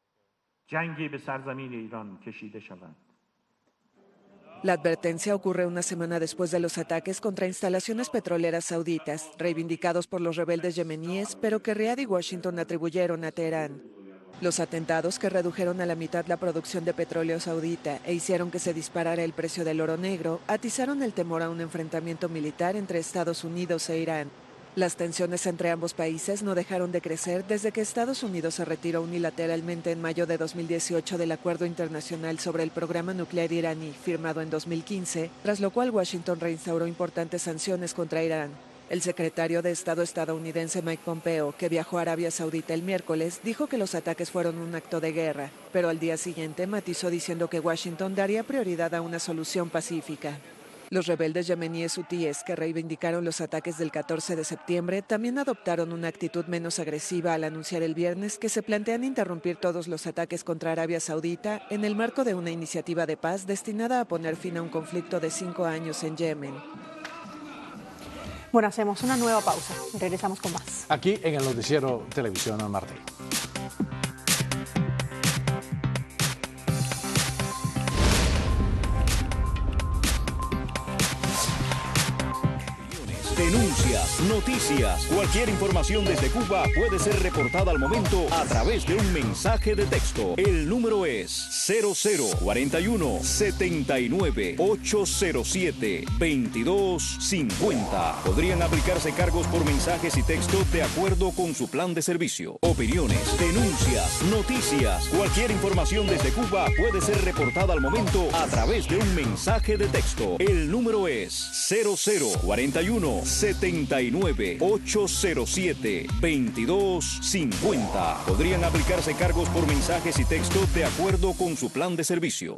La advertencia ocurre una semana después de los ataques contra instalaciones petroleras sauditas, reivindicados por los rebeldes yemeníes, pero que Riad y Washington atribuyeron a Teherán. Los atentados que redujeron a la mitad la producción de petróleo saudita e hicieron que se disparara el precio del oro negro atizaron el temor a un enfrentamiento militar entre Estados Unidos e Irán. Las tensiones entre ambos países no dejaron de crecer desde que Estados Unidos se retiró unilateralmente en mayo de dos mil dieciocho del Acuerdo Internacional sobre el Programa Nuclear iraní, firmado en dos mil quince, tras lo cual Washington reinstauró importantes sanciones contra Irán. El secretario de Estado estadounidense Mike Pompeo, que viajó a Arabia Saudita el miércoles, dijo que los ataques fueron un acto de guerra, pero al día siguiente matizó diciendo que Washington daría prioridad a una solución pacífica. Los rebeldes yemeníes hutíes, que reivindicaron los ataques del catorce de septiembre, también adoptaron una actitud menos agresiva al anunciar el viernes que se plantean interrumpir todos los ataques contra Arabia Saudita en el marco de una iniciativa de paz destinada a poner fin a un conflicto de cinco años en Yemen.
Bueno, hacemos una nueva pausa y regresamos con más.
Aquí en el noticiero Televisión Martí.
Denuncias, noticias, cualquier información desde Cuba puede ser reportada al momento a través de un mensaje de texto. El número es cero cero cuarenta y uno setenta y nueve ochocientos siete veintidós cincuenta. Podrían aplicarse cargos por mensajes y texto de acuerdo con su plan de servicio. Opiniones, denuncias, noticias, cualquier información desde Cuba puede ser reportada al momento a través de un mensaje de texto. El número es cero cero cuarenta y uno setenta y nueve ochocientos siete veintidós cincuenta. Podrían aplicarse cargos por mensajes y texto de acuerdo con su plan de servicio.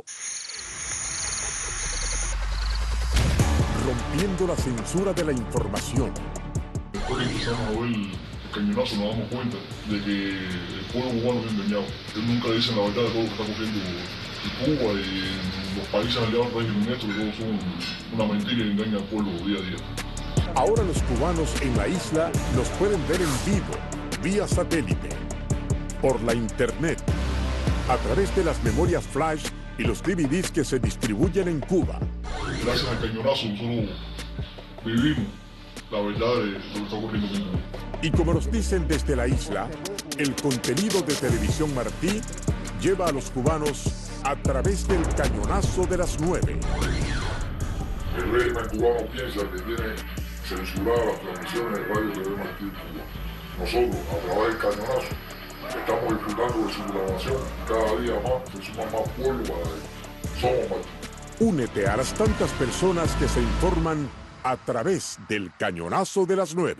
Rompiendo la censura de la información.
Después que empezamos a ver el cañonazo nos damos cuenta de que el pueblo cubano es engañado. Ellos nunca dicen la verdad de todo lo que está ocurriendo en Cuba y en los países aliados al régimen nuestro, que todos son una mentira y engañan al pueblo día a día.
Ahora los cubanos en la isla los pueden ver en vivo, vía satélite, por la internet, a través de las memorias flash y los D V Ds que se distribuyen en Cuba.
Gracias al cañonazo nosotros vivimos la verdad de lo que está ocurriendo en Cuba.
Y como nos dicen desde la isla, el contenido de Televisión Martí lleva a los cubanos a través del cañonazo de las nueve.
El régimen cubano piensa que tiene censurar las transmisiones de radio T V Martí en Cuba. Nosotros, a través del cañonazo, estamos disfrutando de su programación. Cada día más se suma más pueblo para ellos. Somos Martí.
Únete a las tantas personas que se informan a través del cañonazo de las nueve.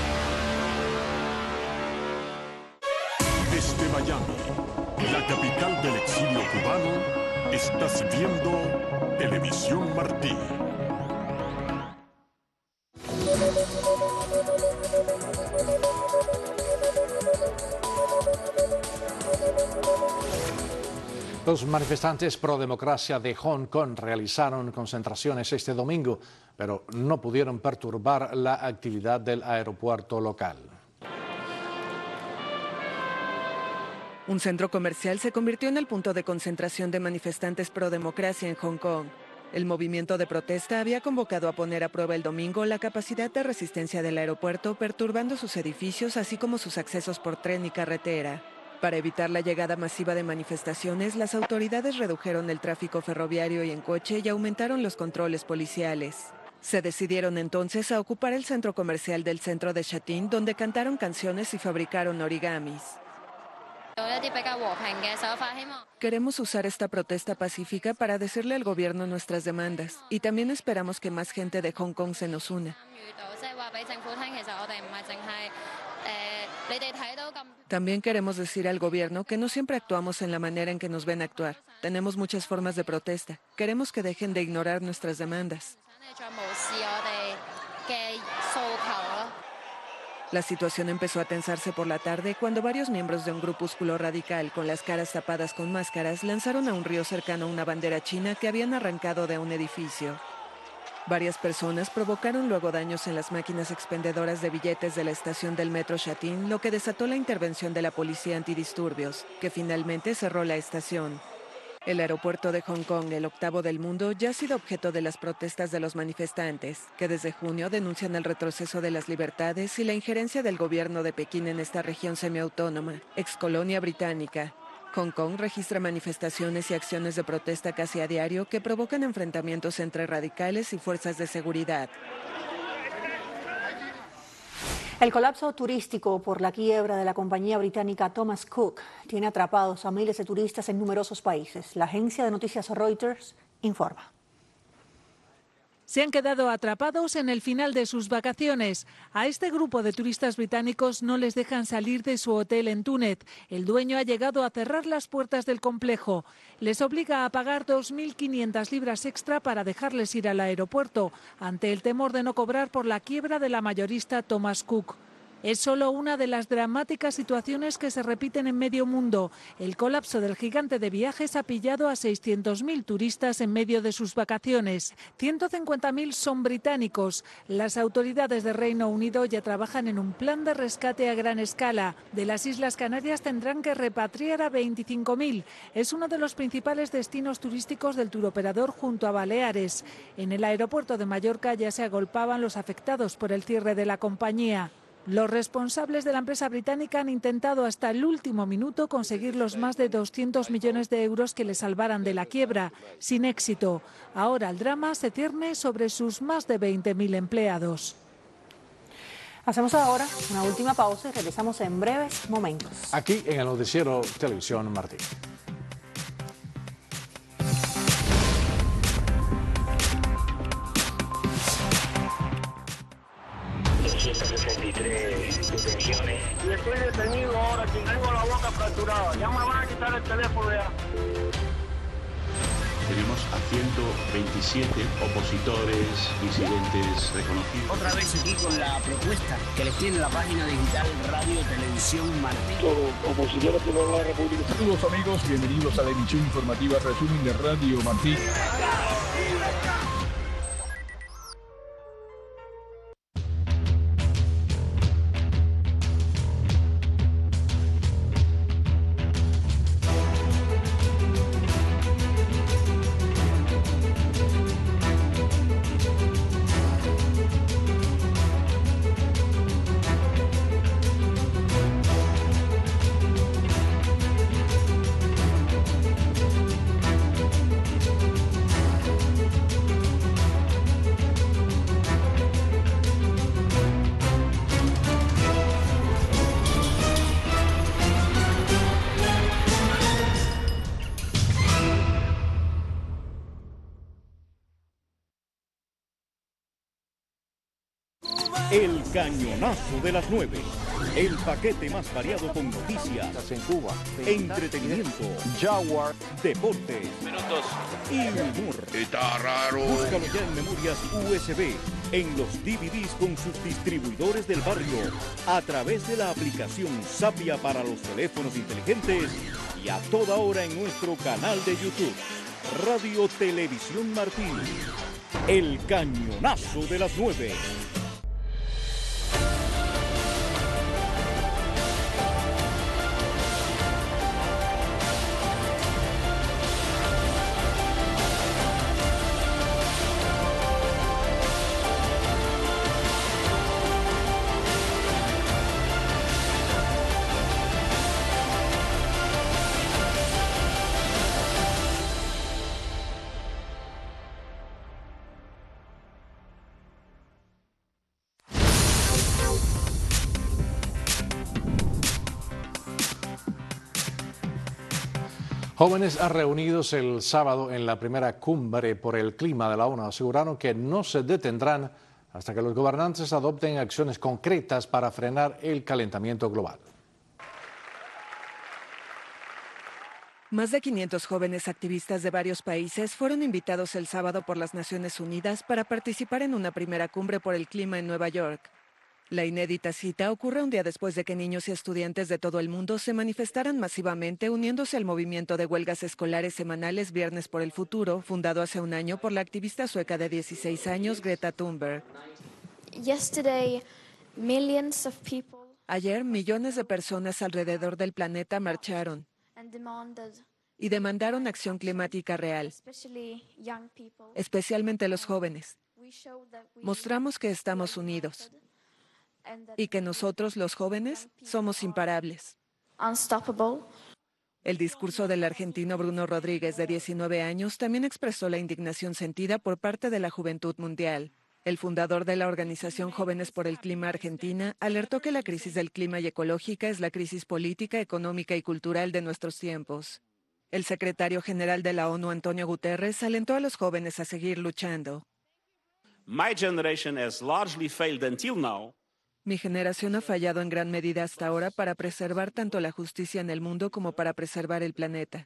Desde Miami, la capital del exilio cubano, estás viendo Televisión Martí.
Los manifestantes pro democracia de Hong Kong realizaron concentraciones este domingo, pero no pudieron perturbar la actividad del aeropuerto local.
Un centro comercial se convirtió en el punto de concentración de manifestantes pro democracia en Hong Kong. El movimiento de protesta había convocado a poner a prueba el domingo la capacidad de resistencia del aeropuerto, perturbando sus edificios así como sus accesos por tren y carretera. Para evitar la llegada masiva de manifestaciones, las autoridades redujeron el tráfico ferroviario y en coche y aumentaron los controles policiales. Se decidieron entonces a ocupar el centro comercial del centro de Sha Tin, donde cantaron canciones y fabricaron origamis. Queremos usar esta protesta pacífica para decirle al gobierno nuestras demandas y también esperamos que más gente de Hong Kong se nos una. También queremos decir al gobierno que no siempre actuamos en la manera en que nos ven actuar. Tenemos muchas formas de protesta. Queremos que dejen de ignorar nuestras demandas. La situación empezó a tensarse por la tarde cuando varios miembros de un grupúsculo radical con las caras tapadas con máscaras lanzaron a un río cercano una bandera china que habían arrancado de un edificio. Varias personas provocaron luego daños en las máquinas expendedoras de billetes de la estación del metro Sha Tin, lo que desató la intervención de la policía antidisturbios, que finalmente cerró la estación. El aeropuerto de Hong Kong, el octavo del mundo, ya ha sido objeto de las protestas de los manifestantes, que desde junio denuncian el retroceso de las libertades y la injerencia del gobierno de Pekín en esta región semiautónoma, excolonia británica. Hong Kong registra manifestaciones y acciones de protesta casi a diario que provocan enfrentamientos entre radicales y fuerzas de seguridad.
El colapso turístico por la quiebra de la compañía británica Thomas Cook tiene atrapados a miles de turistas en numerosos países. La agencia de noticias Reuters informa.
Se han quedado atrapados en el final de sus vacaciones. A este grupo de turistas británicos no les dejan salir de su hotel en Túnez. El dueño ha llegado a cerrar las puertas del complejo. Les obliga a pagar dos mil quinientas libras extra para dejarles ir al aeropuerto, ante el temor de no cobrar por la quiebra de la mayorista Thomas Cook. Es solo una de las dramáticas situaciones que se repiten en medio mundo. El colapso del gigante de viajes ha pillado a seiscientos mil turistas en medio de sus vacaciones. ciento cincuenta mil son británicos. Las autoridades de Reino Unido ya trabajan en un plan de rescate a gran escala. De las Islas Canarias tendrán que repatriar a veinticinco mil. Es uno de los principales destinos turísticos del turoperador junto a Baleares. En el aeropuerto de Mallorca ya se agolpaban los afectados por el cierre de la compañía. Los responsables de la empresa británica han intentado hasta el último minuto conseguir los más de doscientos millones de euros que le salvaran de la quiebra, sin éxito. Ahora el drama se cierne sobre sus más de veinte mil empleados.
Hacemos ahora una última pausa y regresamos en breves momentos.
Aquí en el noticiero Televisión Martí.
sesenta y tres detenciones.
Y estoy detenido ahora, que tengo la boca fracturada. Ya me van a quitar el teléfono ya.
Tenemos a ciento veintisiete opositores, disidentes reconocidos.
Otra vez aquí con la propuesta que les tiene la página digital Radio Televisión Martí.
Todo opositor que no la República.
Saludos amigos, bienvenidos a la emisión informativa Resumen de Radio Martí.
El cañonazo de las nueve. El paquete más variado con noticias,
en Cuba,
entretenimiento, Jaguar, deportes
minutos
y humor.
Está raro.
Búscalo ya en memorias U S B, en los D V Ds con sus distribuidores del barrio, a través de la aplicación Sapia para los teléfonos inteligentes y a toda hora en nuestro canal de YouTube, Radio Televisión Martí. El cañonazo de las nueve.
Jóvenes reunidos el sábado en la primera cumbre por el clima de la ONU aseguraron que no se detendrán hasta que los gobernantes adopten acciones concretas para frenar el calentamiento global.
Más de quinientos jóvenes activistas de varios países fueron invitados el sábado por las Naciones Unidas para participar en una primera cumbre por el clima en Nueva York. La inédita cita ocurre un día después de que niños y estudiantes de todo el mundo se manifestaran masivamente uniéndose al movimiento de huelgas escolares semanales Viernes por el Futuro, fundado hace un año por la activista sueca de dieciséis años, Greta Thunberg.
Yesterday, millions of people
Ayer, millones de personas alrededor del planeta marcharon
and demanded,
y demandaron acción climática real,
especially young people.
especialmente los jóvenes.
We showed that we
Mostramos que estamos unidos y que nosotros, los jóvenes, somos imparables.
unstoppable.
El discurso del argentino Bruno Rodríguez, de diecinueve años, también expresó la indignación sentida por parte de la juventud mundial. El fundador de la organización Jóvenes por el Clima Argentina alertó que la crisis del clima y ecológica es la crisis política, económica y cultural de nuestros tiempos. El secretario general de la ONU, Antonio Guterres, alentó a los jóvenes a seguir luchando.
My generation has largely failed until now.
Mi generación ha fallado en gran medida hasta ahora para preservar tanto la justicia en el mundo como para preservar el planeta.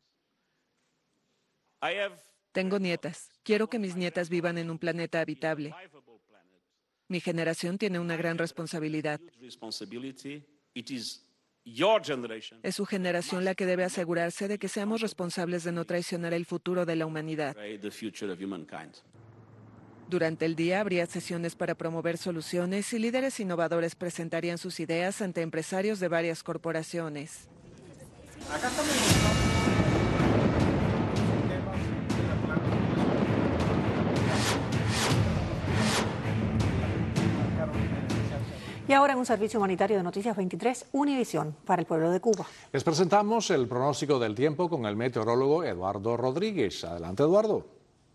I have
Tengo nietas. Quiero que mis nietas vivan en un planeta habitable. Mi generación tiene una gran responsabilidad.
responsibility. It is your generation.
Es su generación la que debe asegurarse de que seamos responsables de no traicionar el futuro de la humanidad.
The future of humankind.
Durante el día habría sesiones para promover soluciones y líderes innovadores presentarían sus ideas ante empresarios de varias corporaciones.
Acá estamos.
Y ahora en un servicio humanitario de Noticias veintitrés, Univisión para el pueblo de Cuba.
Les presentamos el pronóstico del tiempo con el meteorólogo Eduardo Rodríguez. Adelante, Eduardo.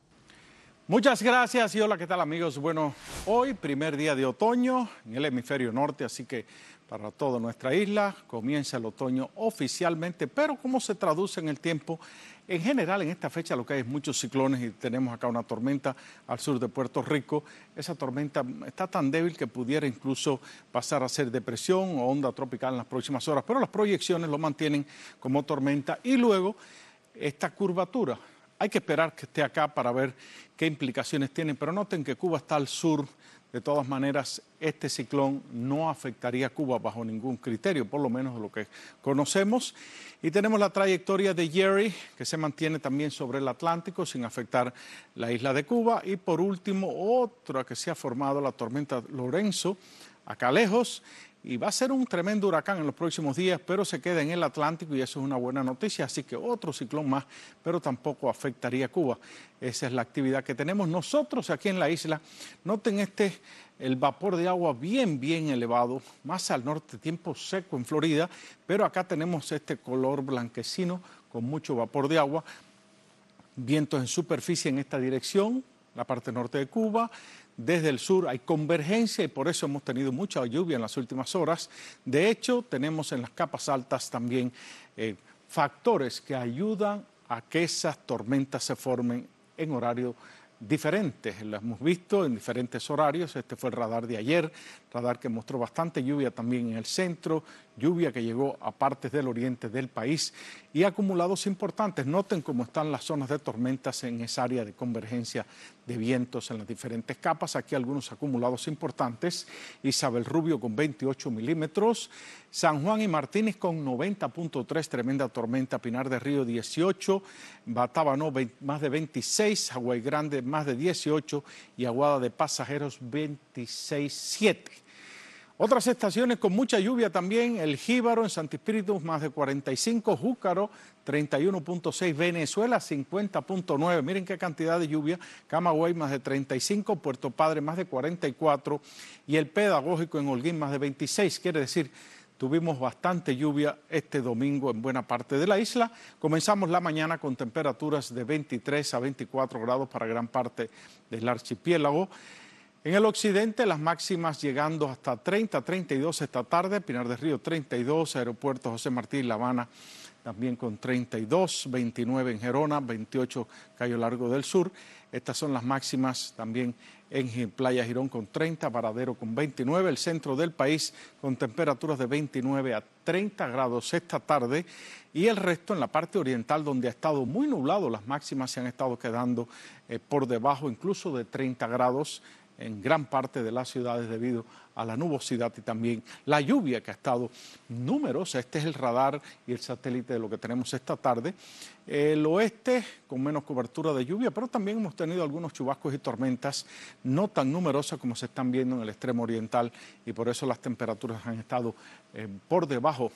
Muchas gracias y hola, ¿qué tal amigos? Bueno, hoy primer día de otoño en el hemisferio norte, así que para toda nuestra isla comienza el otoño oficialmente, pero ¿cómo se traduce en el tiempo? En general, en esta fecha lo que hay es muchos ciclones y tenemos acá una tormenta al sur de Puerto Rico. Esa tormenta está tan débil que pudiera incluso pasar a ser depresión o onda tropical en las próximas horas, pero las proyecciones lo mantienen como tormenta y luego esta curvatura. Hay que esperar que esté acá para ver qué implicaciones tiene, pero noten que Cuba está al sur. De todas maneras, este ciclón no afectaría a Cuba bajo ningún criterio, por lo menos de lo que conocemos. Y tenemos la trayectoria de Jerry, que se mantiene también sobre el Atlántico sin afectar la isla de Cuba. Y por último, otra que se ha formado, la tormenta Lorenzo, acá lejos. Y va a ser un tremendo huracán en los próximos días, pero se queda en el Atlántico y eso es una buena noticia. Así que otro ciclón más, pero tampoco afectaría a Cuba. Esa es la actividad que tenemos nosotros aquí en la isla. Noten este, el vapor de agua bien, bien elevado. Más al norte, tiempo seco en Florida, pero acá tenemos este color blanquecino con mucho vapor de agua. Vientos en superficie en esta dirección, la parte norte de Cuba. Desde el sur hay convergencia y por eso hemos tenido mucha lluvia en las últimas horas. De hecho, tenemos en las capas altas también eh, factores que ayudan a que esas tormentas se formen en horario diferentes. Las hemos visto en diferentes horarios. Este fue el radar de ayer, radar que mostró bastante lluvia también en el centro, lluvia que llegó a partes del oriente del país y acumulados importantes. Noten cómo están las zonas de tormentas en esa área de convergencia de vientos en las diferentes capas. Aquí algunos acumulados importantes. Isabel Rubio con veintiocho milímetros, San Juan y Martínez con noventa punto tres, tremenda tormenta, Pinar de Río dieciocho, Batabano más de veintiséis, Hawái Grande más de dieciocho y Aguada de Pasajeros veintiséis punto siete. Otras estaciones con mucha lluvia también, el Jíbaro en Santo Espíritu más de cuarenta y cinco, Júcaro treinta y uno punto seis, Venezuela cincuenta punto nueve, miren qué cantidad de lluvia, Camagüey más de treinta y cinco, Puerto Padre más de cuarenta y cuatro y el Pedagógico en Holguín más de veintiséis, quiere decir tuvimos bastante lluvia este domingo en buena parte de la isla. Comenzamos la mañana con temperaturas de veintitrés a veinticuatro grados para gran parte del archipiélago. En el occidente, las máximas llegando hasta treinta, treinta y dos esta tarde, Pinar del Río treinta y dos, Aeropuerto José Martí, La Habana también con treinta y dos, veintinueve en Gerona, veintiocho Cayo Largo del Sur. Estas son las máximas también en Playa Girón con treinta, Varadero con veintinueve, el centro del país con temperaturas de veintinueve a treinta grados esta tarde y el resto en la parte oriental donde ha estado muy nublado, las máximas se han estado quedando eh, por debajo incluso de treinta grados en gran parte de las ciudades debido a la nubosidad y también la lluvia que ha estado numerosa. Este es el radar y el satélite de lo que tenemos esta tarde. El oeste con menos cobertura de lluvia, pero también hemos tenido algunos chubascos y tormentas no tan numerosas como se están viendo en el extremo oriental y por eso las temperaturas han estado eh, por debajo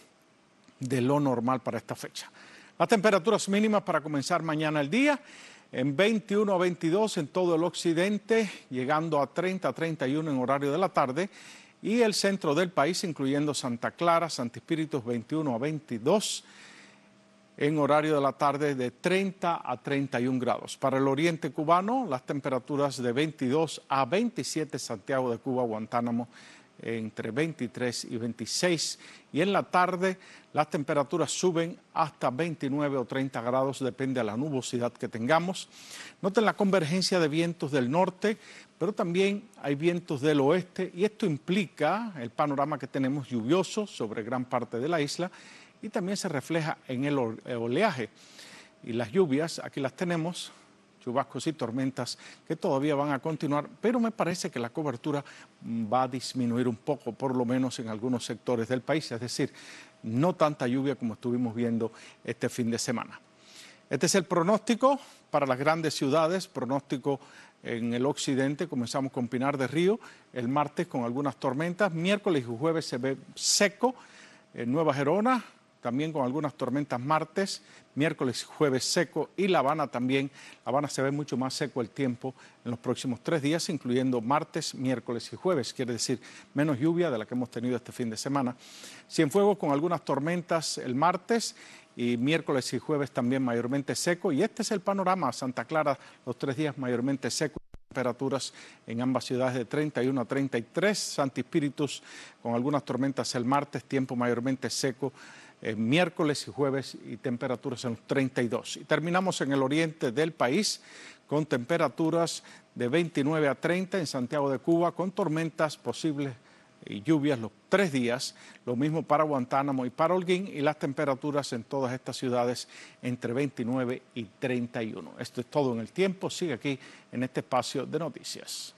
de lo normal para esta fecha. Las temperaturas mínimas para comenzar mañana el día en veintiuno a veintidós en todo el occidente, llegando a treinta a treinta y uno en horario de la tarde, y el centro del país, incluyendo Santa Clara, Santo Espíritu, veintiuno a veintidós, en horario de la tarde de treinta a treinta y un grados. Para el oriente cubano, las temperaturas de veintidós a veintisiete, Santiago de Cuba, Guantánamo, entre veintitrés y veintiséis, y en la tarde las temperaturas suben hasta veintinueve o treinta grados, depende de la nubosidad que tengamos. Noten la convergencia de vientos del norte, pero también hay vientos del oeste, y esto implica el panorama que tenemos lluvioso sobre gran parte de la isla, y también se refleja en el oleaje. Y las lluvias, aquí las tenemos, chubascos y tormentas que todavía van a continuar, pero me parece que la cobertura va a disminuir un poco, por lo menos en algunos sectores del país, es decir, no tanta lluvia como estuvimos viendo este fin de semana. Este es el pronóstico para las grandes ciudades, pronóstico en el occidente. Comenzamos con Pinar de Río, el martes con algunas tormentas, miércoles y jueves se ve seco, en Nueva Gerona, también con algunas tormentas martes, miércoles y jueves seco, y La Habana también. La Habana se ve mucho más seco el tiempo en los próximos tres días, incluyendo martes, miércoles y jueves, quiere decir menos lluvia de la que hemos tenido este fin de semana. Cienfuegos con algunas tormentas el martes, y miércoles y jueves también mayormente seco, y este es el panorama. Santa Clara los tres días mayormente seco. Temperaturas en ambas ciudades de treinta y uno a treinta y tres, Santi Espíritus con algunas tormentas el martes, tiempo mayormente seco, Eh, miércoles y jueves, y temperaturas en los treinta y dos. Y terminamos en el oriente del país con temperaturas de veintinueve a treinta en Santiago de Cuba, con tormentas posibles y lluvias los tres días, lo mismo para Guantánamo y para Holguín, y las temperaturas en todas estas ciudades entre veintinueve y treinta y uno. Esto es todo en el tiempo, sigue aquí en este espacio de noticias.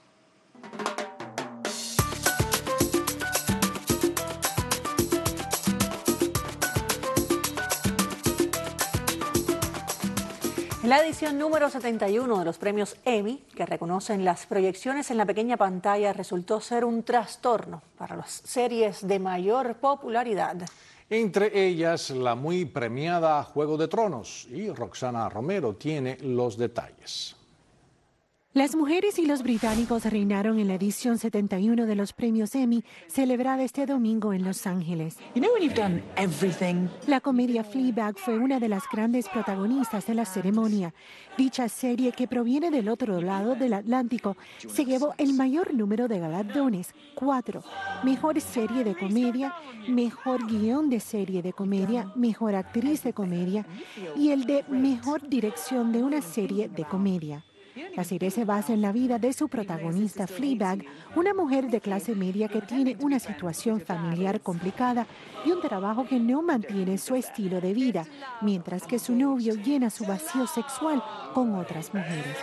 La edición número setenta y uno de los premios Emmy, que reconocen las proyecciones en la pequeña pantalla, resultó ser un trastorno para las series de mayor popularidad.
Entre ellas, la muy premiada Juego de Tronos, y Roxana Romero tiene los detalles.
Las mujeres y los británicos reinaron en la edición setenta y uno de los premios Emmy, celebrada este domingo en Los Ángeles.
You know when you've done everything?
La comedia Fleabag fue una de las grandes protagonistas de la ceremonia. Dicha serie, que proviene del otro lado del Atlántico, se llevó el mayor número de galardones, cuatro. Mejor serie de comedia, mejor guión de serie de comedia, mejor actriz de comedia y el de mejor dirección de una serie de comedia. La serie se basa en la vida de su protagonista Fleabag, una mujer de clase media que tiene una situación familiar complicada y un trabajo que no mantiene su estilo de vida, mientras que su novio llena su vacío sexual con otras mujeres.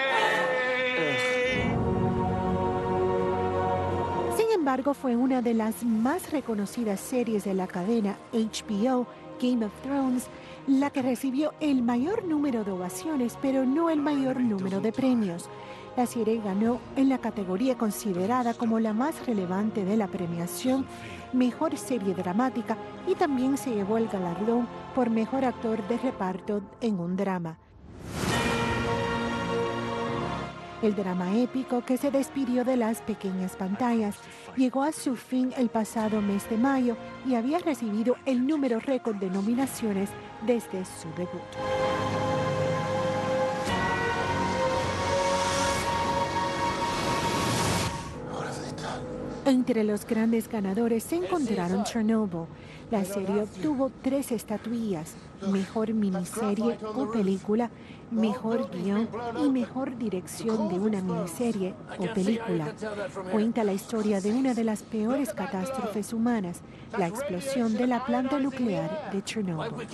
Sin embargo, fue una de las más reconocidas series de la cadena H B O, Game of Thrones, la que recibió el mayor número de ovaciones, pero no el mayor número de premios. La serie ganó en la categoría considerada como la más relevante de la premiación, mejor serie dramática, y también se llevó el galardón por mejor actor de reparto en un drama. El drama épico, que se despidió de las pequeñas pantallas, llegó a su fin el pasado mes de mayo y había recibido el número récord de nominaciones desde su debut. Entre los grandes ganadores se encontraron Chernobyl. La serie obtuvo tres estatuillas: mejor miniserie o película, mejor guión y mejor dirección de una miniserie o película. Cuenta la historia de una de las peores catástrofes humanas, la explosión de la planta nuclear de Chernobyl.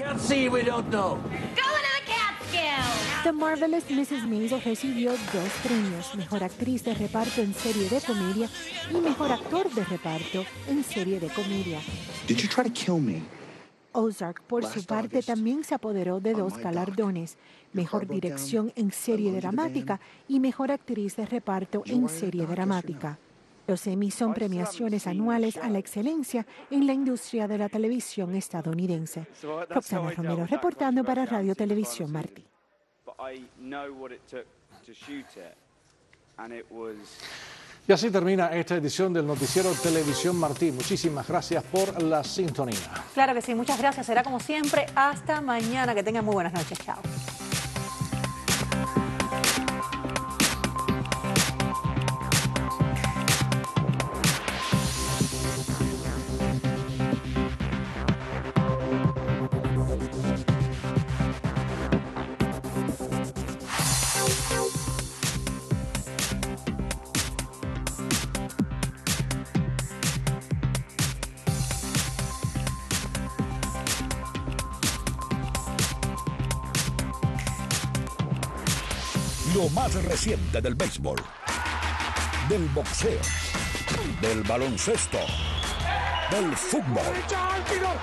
The Marvelous missus Maisel recibió dos premios: mejor actriz de reparto en serie de comedia y mejor actor de reparto en serie de comedia.
Did you try to kill me?
Ozark, por su parte, también se apoderó de dos galardones: mejor dirección en serie dramática y mejor actriz de reparto en serie dramática. Los Emmy son premiaciones anuales a la excelencia en la industria de la televisión estadounidense. Roxana Romero reportando para Radio Televisión Martí.
Y así termina esta edición del Noticiero Televisión Martí. Muchísimas gracias por la sintonía.
Claro que sí, muchas gracias. Será como siempre. Hasta mañana. Que tengan muy buenas noches. Chao.
Lo más reciente del béisbol, del boxeo, del baloncesto, del fútbol.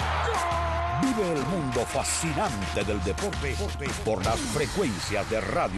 Vive el mundo fascinante del deporte por las frecuencias de Radio